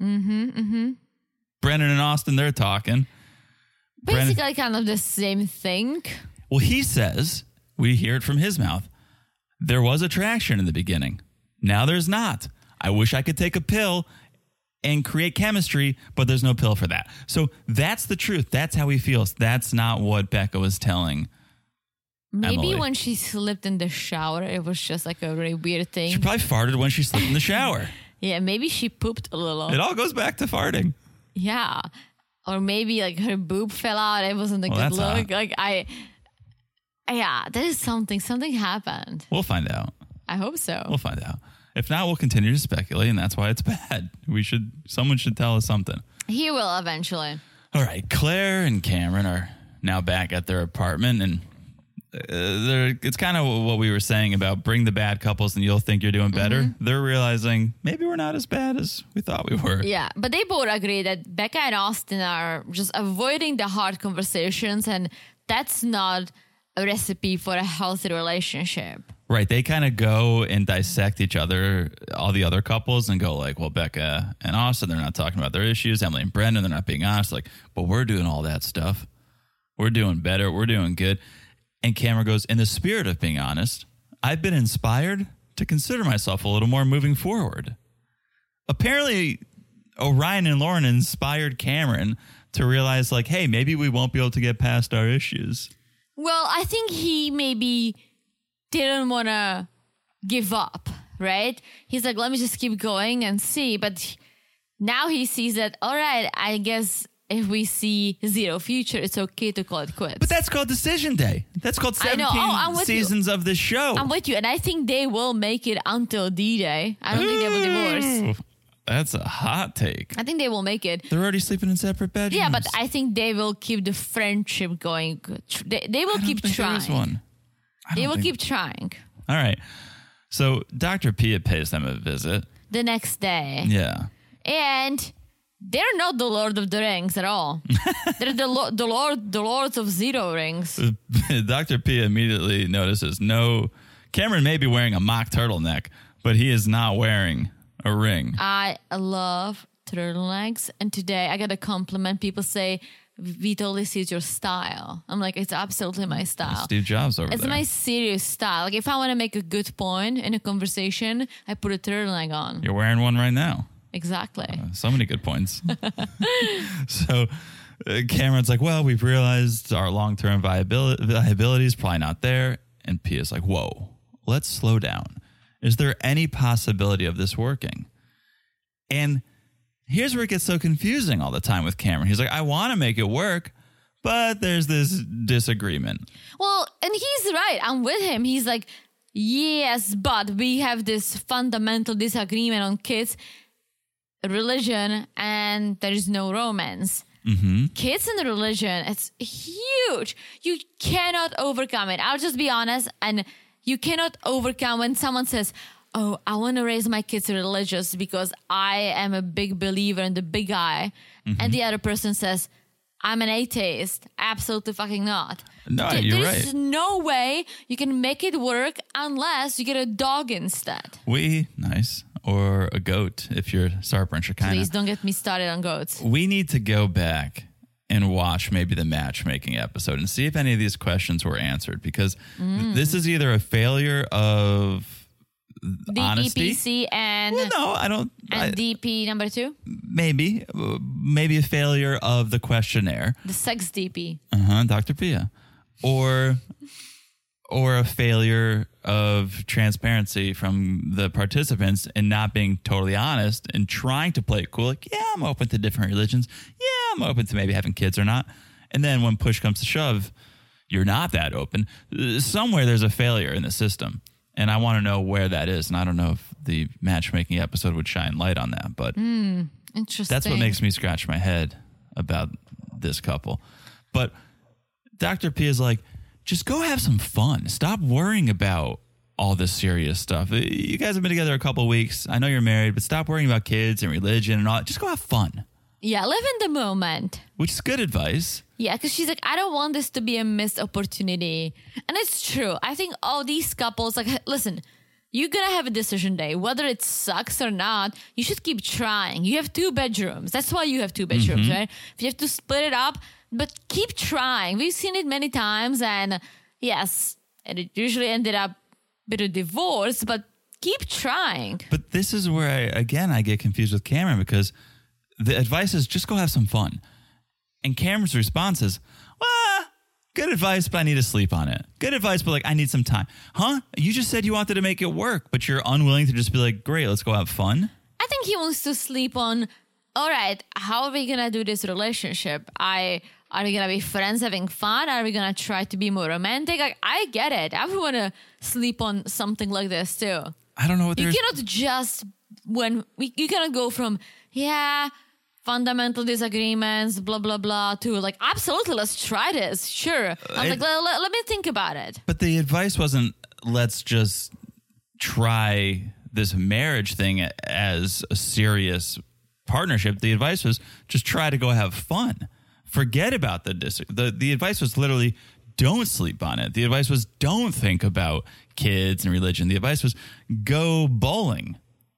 Brennan and Austin, they're talking.
Basically kind of the same thing.
Well, he says, we hear it from his mouth, there was attraction in the beginning. Now there's not. I wish I could take a pill and create chemistry, but there's no pill for that. So that's the truth. That's how he feels. That's not what Becca was telling
Maybe
Emily.
when she slipped in the shower, it was just like a really weird thing.
She probably farted when she slipped in the shower.
Yeah, maybe she pooped a little.
It all goes back to farting.
Yeah. Or maybe like her boob fell out. It wasn't a good
that's
look.
hot.
There is something. Something happened.
We'll find out.
I hope so.
We'll find out. If not, we'll continue to speculate, and that's why it's bad. Someone should tell us something.
He will eventually.
All right, Claire and Cameron are now back at their apartment, and it's kind of what we were saying about bring the bad couples and you'll think you're doing better.
Mm-hmm.
They're realizing maybe we're not as bad as we thought we were.
Yeah, but they both agree that Becca and Austin are just avoiding the hard conversations, and that's not a recipe for a healthy relationship.
Right. They kind of go and dissect each other, all the other couples, and go like, well, Becca and Austin, they're not talking about their issues. Emily and Brendan, they're not being honest. Like, but we're doing all that stuff. We're doing better. We're doing good. And Cameron goes, in the spirit of being honest, I've been inspired to consider myself a little more moving forward. Apparently, Orion and Lauren inspired Cameron to realize, like, hey, maybe we won't be able to get past our issues.
Well, I think he maybe didn't want to give up, right? He's like, let me just keep going and see. But now he sees that, all right, I guess if we see zero future, it's okay to call it quits.
But that's called Decision Day. That's called 17 seasons of this show.
I'm with you. And I think they will make it until D-Day. I don't think they will divorce.
That's a hot take.
I think they will make it.
They're already sleeping in separate bedrooms.
Yeah, but I think they will keep the friendship going. They will keep trying.
There is one.
They will keep trying.
All right. So Dr. Pia pays them a visit.
The next day.
Yeah.
And they're not the Lord of the Rings at all. They're the Lords of Zero Rings.
Dr. Pia immediately notices Cameron may be wearing a mock turtleneck, but he is not wearing a ring.
I love turtlenecks. And today I got a compliment. People say, we totally see your style. I'm like, it's absolutely my style.
Steve Jobs over there.
It's my serious style. Like if I want to make a good point in a conversation, I put a turtleneck on.
You're wearing one right now.
Exactly.
So many good points. So Cameron's like, well, we've realized our long-term viability is probably not there. And Pia's like, whoa, let's slow down. Is there any possibility of this working? And here's where it gets so confusing all the time with Cameron. He's like, I want to make it work, but there's this disagreement.
Well, and he's right. I'm with him. He's like, yes, but we have this fundamental disagreement on kids, religion, and there is no romance.
Mm-hmm.
Kids and religion, it's huge. You cannot overcome it. I'll just be honest. And you cannot overcome when someone says, oh, I want to raise my kids religious because I am a big believer in the big I. Mm-hmm. And the other person says, I'm an atheist. Absolutely fucking not.
No, you're right.
There's no way you can make it work unless you get a dog instead.
Nice. Or a goat if you're Sarper and Shekinah.
Please don't get me started on goats.
We need to go back and watch maybe the matchmaking episode and see if any of these questions were answered, because this is either a failure of honesty.
DPC and
well, no, I don't.
And DP number 2?
Maybe a failure of the questionnaire.
The sex DP.
Dr. Pia. Or a failure of transparency from the participants and not being totally honest and trying to play it cool. Like, yeah, I'm open to different religions. Yeah, I'm open to maybe having kids or not. And then when push comes to shove, you're not that open. Somewhere there's a failure in the system. And I want to know where that is. And I don't know if the matchmaking episode would shine light on that. But
interesting.
That's what makes me scratch my head about this couple. But Dr. P is like, just go have some fun. Stop worrying about all this serious stuff. You guys have been together a couple of weeks. I know you're married, but stop worrying about kids and religion and all that. Just go have fun.
Yeah, live in the moment.
Which is good advice.
Yeah, because she's like, I don't want this to be a missed opportunity. And it's true. I think all these couples, like, listen, you're going to have a decision day. Whether it sucks or not, you should keep trying. You have 2 bedrooms. That's why you have 2 bedrooms, right? If you have to split it up, but keep trying. We've seen it many times. And yes, it usually ended up with a divorce, but keep trying.
But this is where, I get confused with Cameron, because the advice is just go have some fun. And Cameron's response is, well, good advice, but I need to sleep on it. Good advice, but like, I need some time. Huh? You just said you wanted to make it work, but you're unwilling to just be like, great, let's go have fun.
I think he wants to sleep on, all right, how are we going to do this relationship? Are we going to be friends having fun? Are we going to try to be more romantic? Like, I get it. I would want to sleep on something like this too.
I don't know what
you cannot just, you cannot go from, fundamental disagreements, blah, blah, blah, to like, absolutely, let's try this. Sure. I'm like, let me think about it.
But the advice wasn't, let's just try this marriage thing as a serious partnership. The advice was just try to go have fun. Forget about the advice was literally don't sleep on it. The advice was don't think about kids and religion. The advice was go bowling.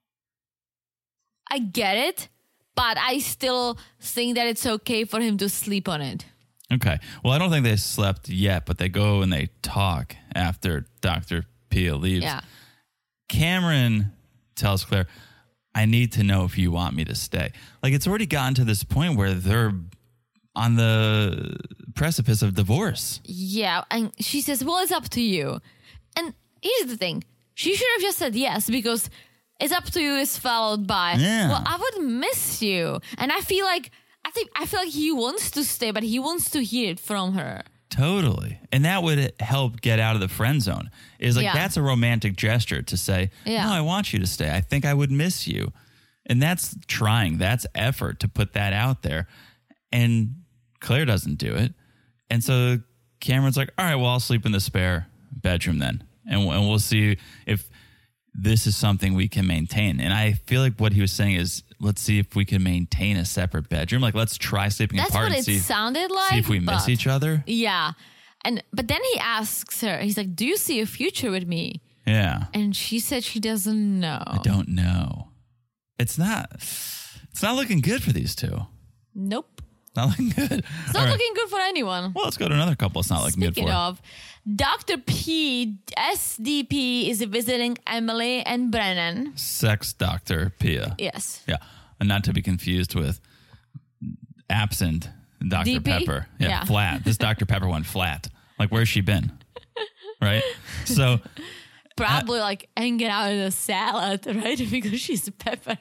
I get it, but I still think that it's okay for him to sleep on it.
Okay. Well, I don't think they slept yet, but they go and they talk after Dr. Pia leaves.
Yeah.
Cameron tells Claire, I need to know if you want me to stay. Like, it's already gotten to this point where they're on the precipice of divorce.
Yeah, and she says, well, it's up to you. And here's the thing. She should have just said yes, because it's up to you is followed by, well, I would miss you. And I feel like he wants to stay, but he wants to hear it from her.
Totally. And that would help get out of the friend zone. Is like, that's a romantic gesture to say, no, I want you to stay. I think I would miss you. And that's trying. That's effort to put that out there. And Claire doesn't do it. And so Cameron's like, all right, well, I'll sleep in the spare bedroom then. And we'll see if this is something we can maintain. And I feel like what he was saying is, let's see if we can maintain a separate bedroom. Like, let's try sleeping apart and see if we miss each other.
Yeah. But then he asks her, he's like, do you see a future with me?
Yeah.
And she said she doesn't know.
I don't know. It's not looking good for these two.
Nope.
Not looking good.
It's not looking good for anyone.
Well, let's go to another couple it's not looking good for.
Speaking of, Dr. P, SDP, is visiting Emily and Brennan.
Sex Dr. Pia.
Yes.
Yeah. And not to be confused with absent Dr.
DP?
Pepper. Yeah, flat. This Dr. Pepper went flat. Like, where's she been? Right? So...
Probably like hanging out in a salad, right? Because she's a pepper.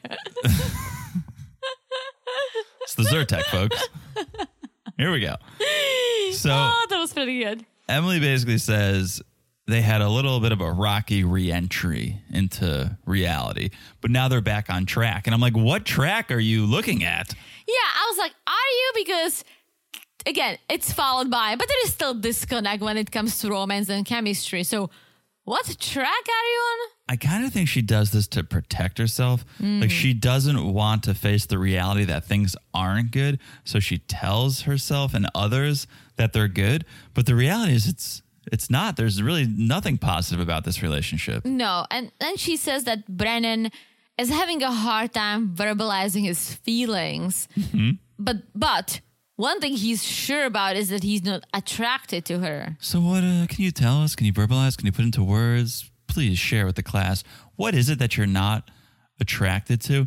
It's the Zyrtec, folks. Here we go. So
that was pretty good.
Emily basically says they had a little bit of a rocky re-entry into reality, but now they're back on track. And I'm like, what track are you looking at?
Yeah, I was like, are you? Because, again, it's followed by, but there is still disconnect when it comes to romance and chemistry. So what track are you on?
I kind of think she does this to protect herself. Like, she doesn't want to face the reality that things aren't good. So she tells herself and others that they're good. But the reality is it's not. There's really nothing positive about this relationship.
No. And then she says that Brennan is having a hard time verbalizing his feelings. Mm-hmm. But one thing he's sure about is that he's not attracted to her.
So what can you tell us? Can you verbalize? Can you put into words? Please share with the class. What is it that you're not attracted to?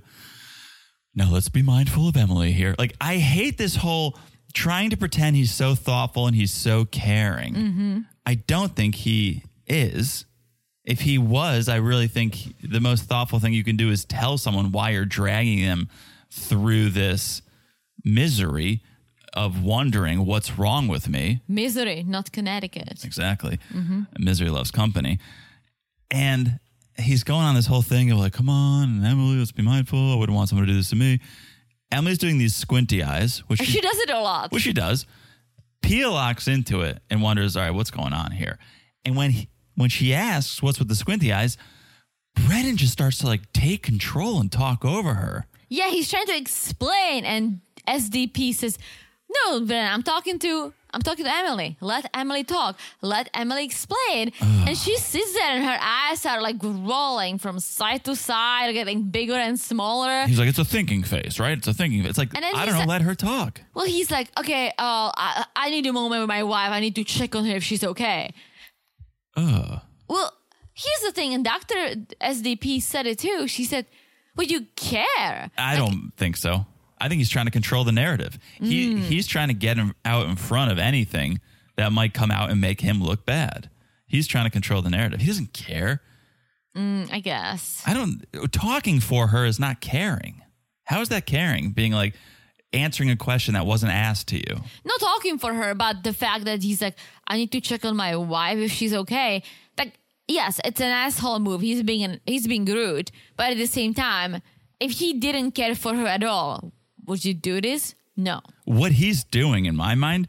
Now let's be mindful of Emily here. Like, I hate this whole trying to pretend he's so thoughtful and he's so caring. Mm-hmm. I don't think he is. If he was, I really think the most thoughtful thing you can do is tell someone why you're dragging them through this misery of wondering what's wrong with me.
Misery, not Connecticut.
Exactly. Mm-hmm. Misery loves company. And he's going on this whole thing of like, come on, Emily, let's be mindful. I wouldn't want someone to do this to me. Emily's doing these squinty eyes. Which
she does it a lot.
Which she does. Pia locks into it and wonders, all right, what's going on here? And when she asks what's with the squinty eyes, Brennan just starts to like take control and talk over her.
Yeah, he's trying to explain. And SDP says, no, Brennan, I'm talking to Emily. Let Emily talk. Let Emily explain. And she sits there and her eyes are like rolling from side to side, getting bigger and smaller.
He's like, it's a thinking face, right? It's a thinking face. It's like, I don't know, let her talk.
Well, he's like, okay, I need a moment with my wife. I need to check on her if she's okay. Well, here's the thing, and Dr. SDP said it too. She said, well, you care.
I don't think so. I think he's trying to control the narrative. He's trying to get him out in front of anything that might come out and make him look bad. He's trying to control the narrative. He doesn't care.
I guess.
Talking for her is not caring. How is that caring? Being like answering a question that wasn't asked to you.
Not talking for her, but the fact that he's like, I need to check on my wife if she's okay. Like, yes, it's an asshole move. He's being rude. But at the same time, if he didn't care for her at all, would you do this? No.
What he's doing, in my mind,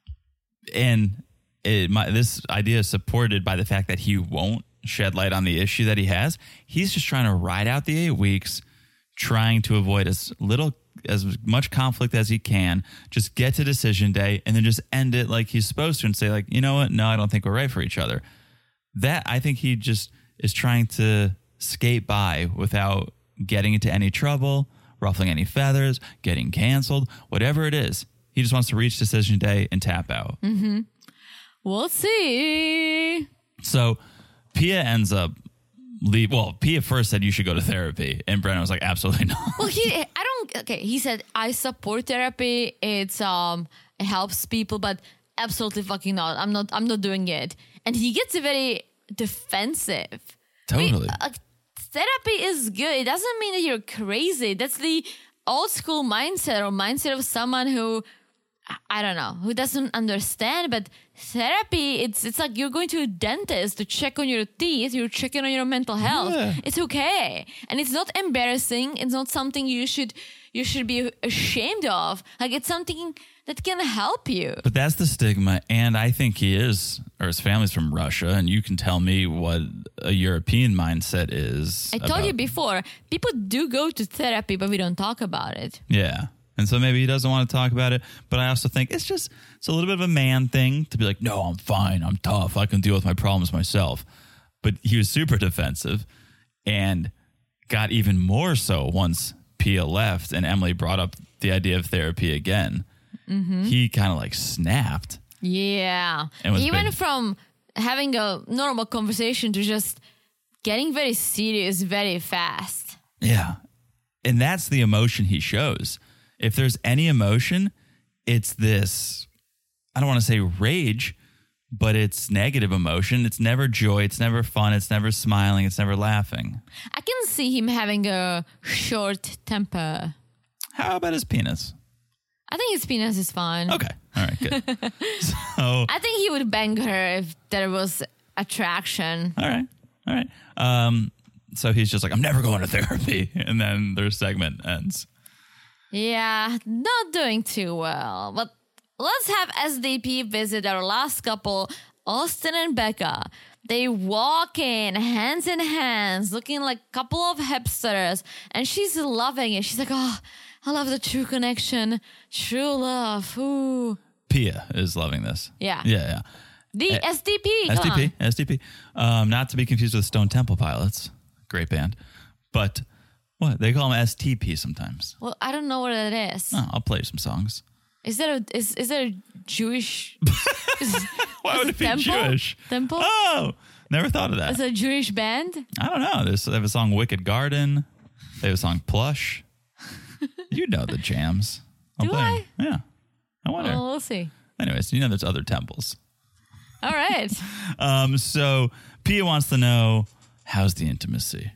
and this idea is supported by the fact that he won't shed light on the issue that he has. He's just trying to ride out the 8 weeks, trying to avoid as much conflict as he can, just get to decision day, and then just end it like he's supposed to and say, like, you know what? No, I don't think we're right for each other. That, I think he just is trying to skate by without getting into any trouble, ruffling any feathers, getting canceled, whatever it is. He just wants to reach decision day and tap out.
Mm-hmm. We'll see.
So Pia ends up Pia first said you should go to therapy, and Brennan was like, absolutely not.
Well, he said, I support therapy. It helps people, but absolutely fucking not. I'm not doing it. And he gets very defensive.
Totally.
Therapy is good. It doesn't mean that you're crazy. That's the old school mindset or mindset of someone who, I don't know, who doesn't understand. But therapy, it's like you're going to a dentist to check on your teeth. You're checking on your mental health. Yeah. It's okay. And it's not embarrassing. It's not something you should be ashamed of. Like, it's something that can help you.
But that's the stigma. And I think his family's from Russia. And you can tell me what a European mindset is.
I told you before, people do go to therapy, but we don't talk about it.
Yeah. And so maybe he doesn't want to talk about it. But I also think it's a little bit of a man thing to be like, no, I'm fine. I'm tough. I can deal with my problems myself. But he was super defensive and got even more so once Pia left and Emily brought up the idea of therapy again. Mm-hmm. He kind of like snapped.
Yeah. He went from having a normal conversation to just getting very serious very fast.
Yeah. And that's the emotion he shows. If there's any emotion, it's this, I don't want to say rage, but it's negative emotion. It's never joy. It's never fun. It's never smiling. It's never laughing.
I can see him having a short temper.
How about his penis?
I think his penis is fine.
Okay. All right, good. So
I think he would bang her if there was attraction.
All right. So he's just like, I'm never going to therapy. And then their segment ends.
Yeah, not doing too well. But let's have SDP visit our last couple, Austin and Becca. They walk in hands, looking like a couple of hipsters. And she's loving it. She's like, oh, I love the true connection. True love. Ooh.
Pia is loving this.
Yeah.
Yeah.
The SDP.
SDP. Not to be confused with Stone Temple Pilots. Great band. But what? They call them STP sometimes.
Well, I don't know what that is.
Oh, I'll play you some songs.
Is there a Jewish?
Why would it be
temple?
Jewish?
Temple?
Oh, never thought of that.
It's a Jewish band?
I don't know. They have a song Wicked Garden. They have a song Plush. You know the jams.
Do I?
Yeah. I wonder.
Well, we'll see.
Anyways, there's other temples.
All right.
So Pia wants to know, how's the intimacy?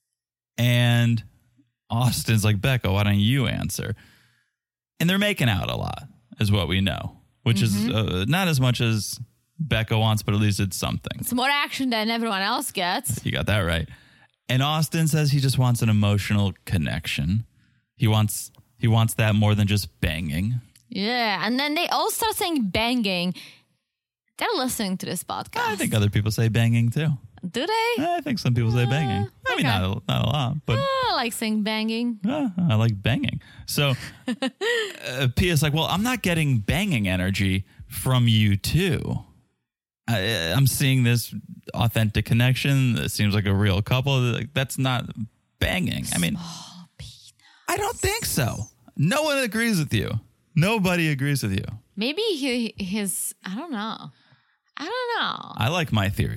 And Austin's like, Becca, why don't you answer? And they're making out a lot, is what we know, which is not as much as Becca wants, but at least it's something.
It's more action than everyone else gets.
You got that right. And Austin says he just wants an emotional connection. He wants that more than just banging.
Yeah, and then they all start saying banging. They're listening to this podcast.
I think other people say banging too.
Do they?
I think some people say banging. I mean, not a lot, but
I like saying banging.
I like banging. So Pia's like, well, I'm not getting banging energy from you too. I'm seeing this authentic connection. It seems like a real couple. That's not banging. I mean, I don't think so. No one agrees with you. Nobody agrees with you.
Maybe his, I don't know.
I like my theories.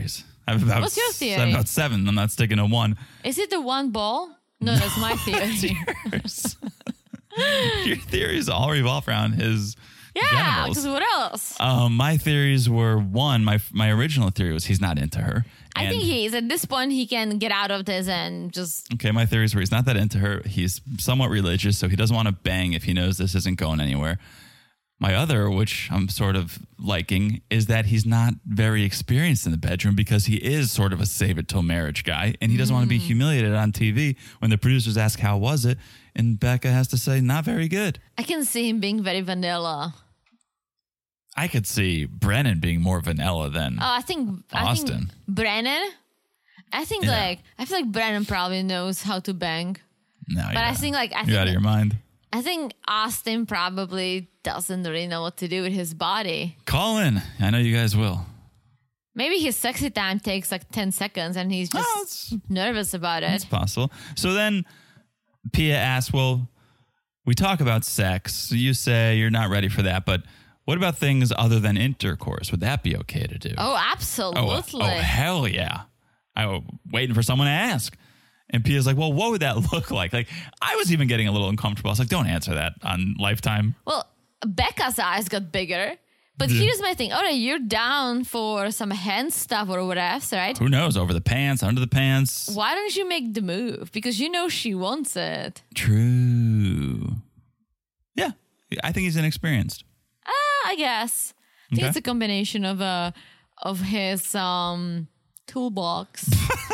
I have about
What's your theory?
I'm about 7. I'm not sticking to 1.
Is it the one ball? No, that's my theory.
Yours. Your theories all revolve around his
Yeah,
genitals.
because what else?
My theories were, 1, my original theory was he's not into her.
I
And-
think he is. At this point, he can get out of this and just...
Okay, my theories were he's not that into her. He's somewhat religious, so he doesn't want to bang if he knows this isn't going anywhere. My other, which I'm sort of liking, is that he's not very experienced in the bedroom because he is sort of a save it till marriage guy, and he doesn't want to be humiliated on TV when the producers ask how was it, and Becca has to say not very good.
I can see him being very vanilla.
I could see Brennan being more vanilla than
I think
Austin.
Brennan. I think
Yeah.
I feel like Brennan probably knows how to bang.
No,
But I think
you're out of your mind.
I think Austin probably doesn't really know what to do with his body.
Call in. I know you guys will.
Maybe his sexy time takes like 10 seconds and he's just nervous about it.
It's possible. So then Pia asks, well, we talk about sex. You say you're not ready for that, but what about things other than intercourse? Would that be okay to do?
Oh, absolutely.
Oh, hell yeah. I was waiting for someone to ask. And Pia's like, well, what would that look like? Like, I was even getting a little uncomfortable. I was like, don't answer that on Lifetime.
Well, Becca's eyes got bigger. But here's my thing. All right, you're down for some hand stuff or whatever, right?
Who knows? Over the pants, under the pants.
Why don't you make the move? Because you know she wants it.
True. Yeah. I think he's inexperienced.
I guess. I think
Okay.
it's a combination of his toolbox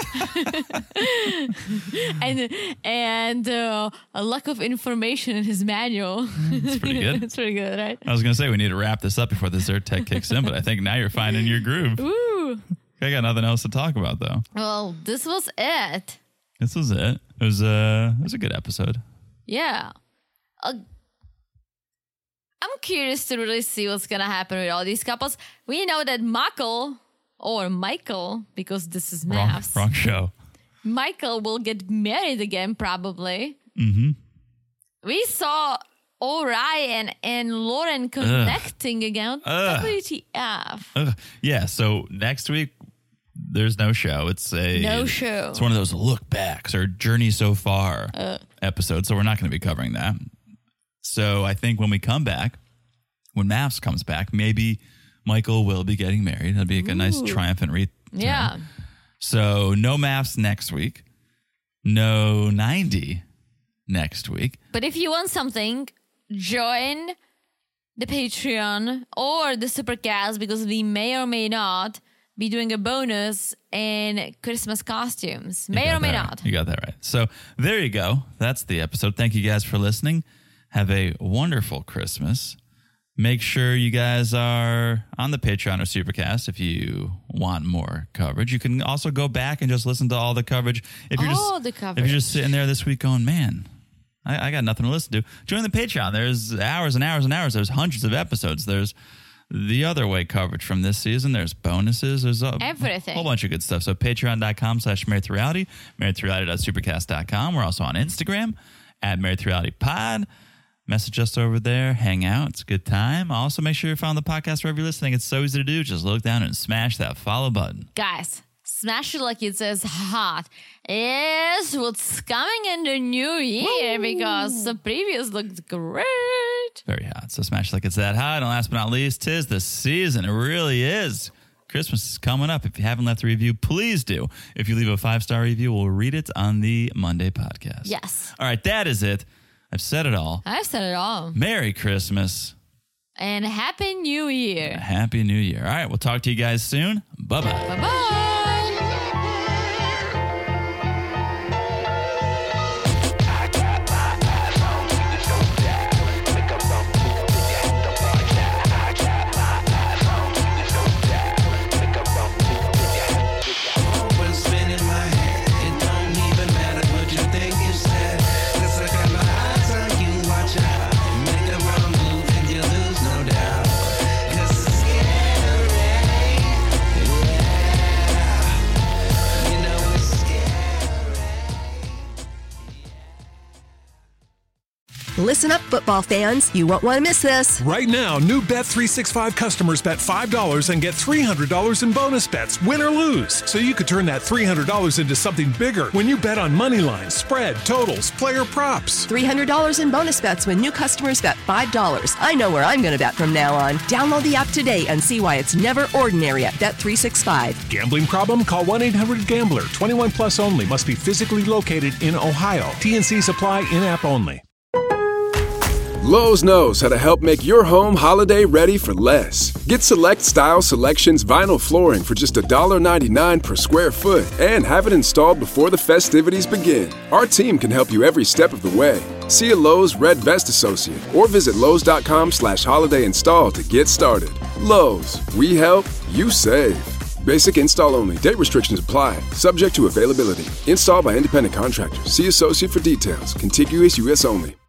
and a lack of information in his manual.
It's pretty good.
It's pretty good, right?
I was going to say we need to wrap this up before the Zyrtec kicks in, but I think now you're finding your groove.
Ooh.
I got nothing else to talk about, though.
Well, this was it.
This was it. It was a good episode.
Yeah. I'm curious to really see what's going to happen with all these couples. We know that Michael, because this is maths.
Wrong show.
Michael will get married again, probably.
Mm-hmm.
We saw Orion and Lauren connecting again. WTF.
Yeah, so next week, there's no show. It's
No show.
It's one of those look backs or journey so far episodes, so we're not going to be covering that. So I think when we come back, when Maths comes back, maybe Michael will be getting married. That'd be a nice triumphant return.
Yeah.
So no Maths next week. No 90 next week.
But if you want something, join the Patreon or the Supercast because we may or may not be doing a bonus in Christmas costumes. May or may not.
You got that right. So there you go. That's the episode. Thank you guys for listening. Have a wonderful Christmas. Make sure you guys are on the Patreon or Supercast if you want more coverage. You can also go back and just listen to all the coverage. If you're If you're just sitting there this week going, man, I got nothing to listen to, join the Patreon. There's hours and hours and hours. There's hundreds of episodes. There's the other way coverage from this season. There's bonuses. There's
everything.
A whole bunch of good stuff. So patreon.com/marriedtoreality, marriedtoreality.supercast.com. We're also on Instagram @marriedtorealitypod. Message us over there. Hang out. It's a good time. Also, make sure you find the podcast wherever you're listening. It's so easy to do. Just look down and smash that follow button.
Guys, smash it like it says hot is what's coming in the new year because the previous looked great.
Very hot. So smash it like it's that hot. And last but not least, 'tis the season. It really is. Christmas is coming up. If you haven't left a review, please do. If you leave a 5-star review, we'll read it on the Monday podcast.
Yes.
All right, that is it. I've said it all.
I've said it all.
Merry Christmas.
And Happy New Year.
Happy New Year. All right, we'll talk to you guys soon. Bye-bye.
Bye-bye.
Listen up, football fans. You won't want to miss this.
Right now, new Bet365 customers bet $5 and get $300 in bonus bets, win or lose. So you could turn that $300 into something bigger when you bet on money lines, spread, totals, player props.
$300 in bonus bets when new customers bet $5. I know where I'm going to bet from now on. Download the app today and see why it's never ordinary at Bet365.
Gambling problem? Call 1-800-GAMBLER. 21 plus only. Must be physically located in Ohio. T&Cs apply, in-app only.
Lowe's knows how to help make your home holiday ready for less. Get Select Style Selections vinyl flooring for just $1.99 per square foot and have it installed before the festivities begin. Our team can help you every step of the way. See a Lowe's Red Vest associate or visit Lowe's.com/holiday install to get started. Lowe's, we help, you save. Basic install only. Date restrictions apply. Subject to availability. Installed by independent contractors. See associate for details. Contiguous U.S. only.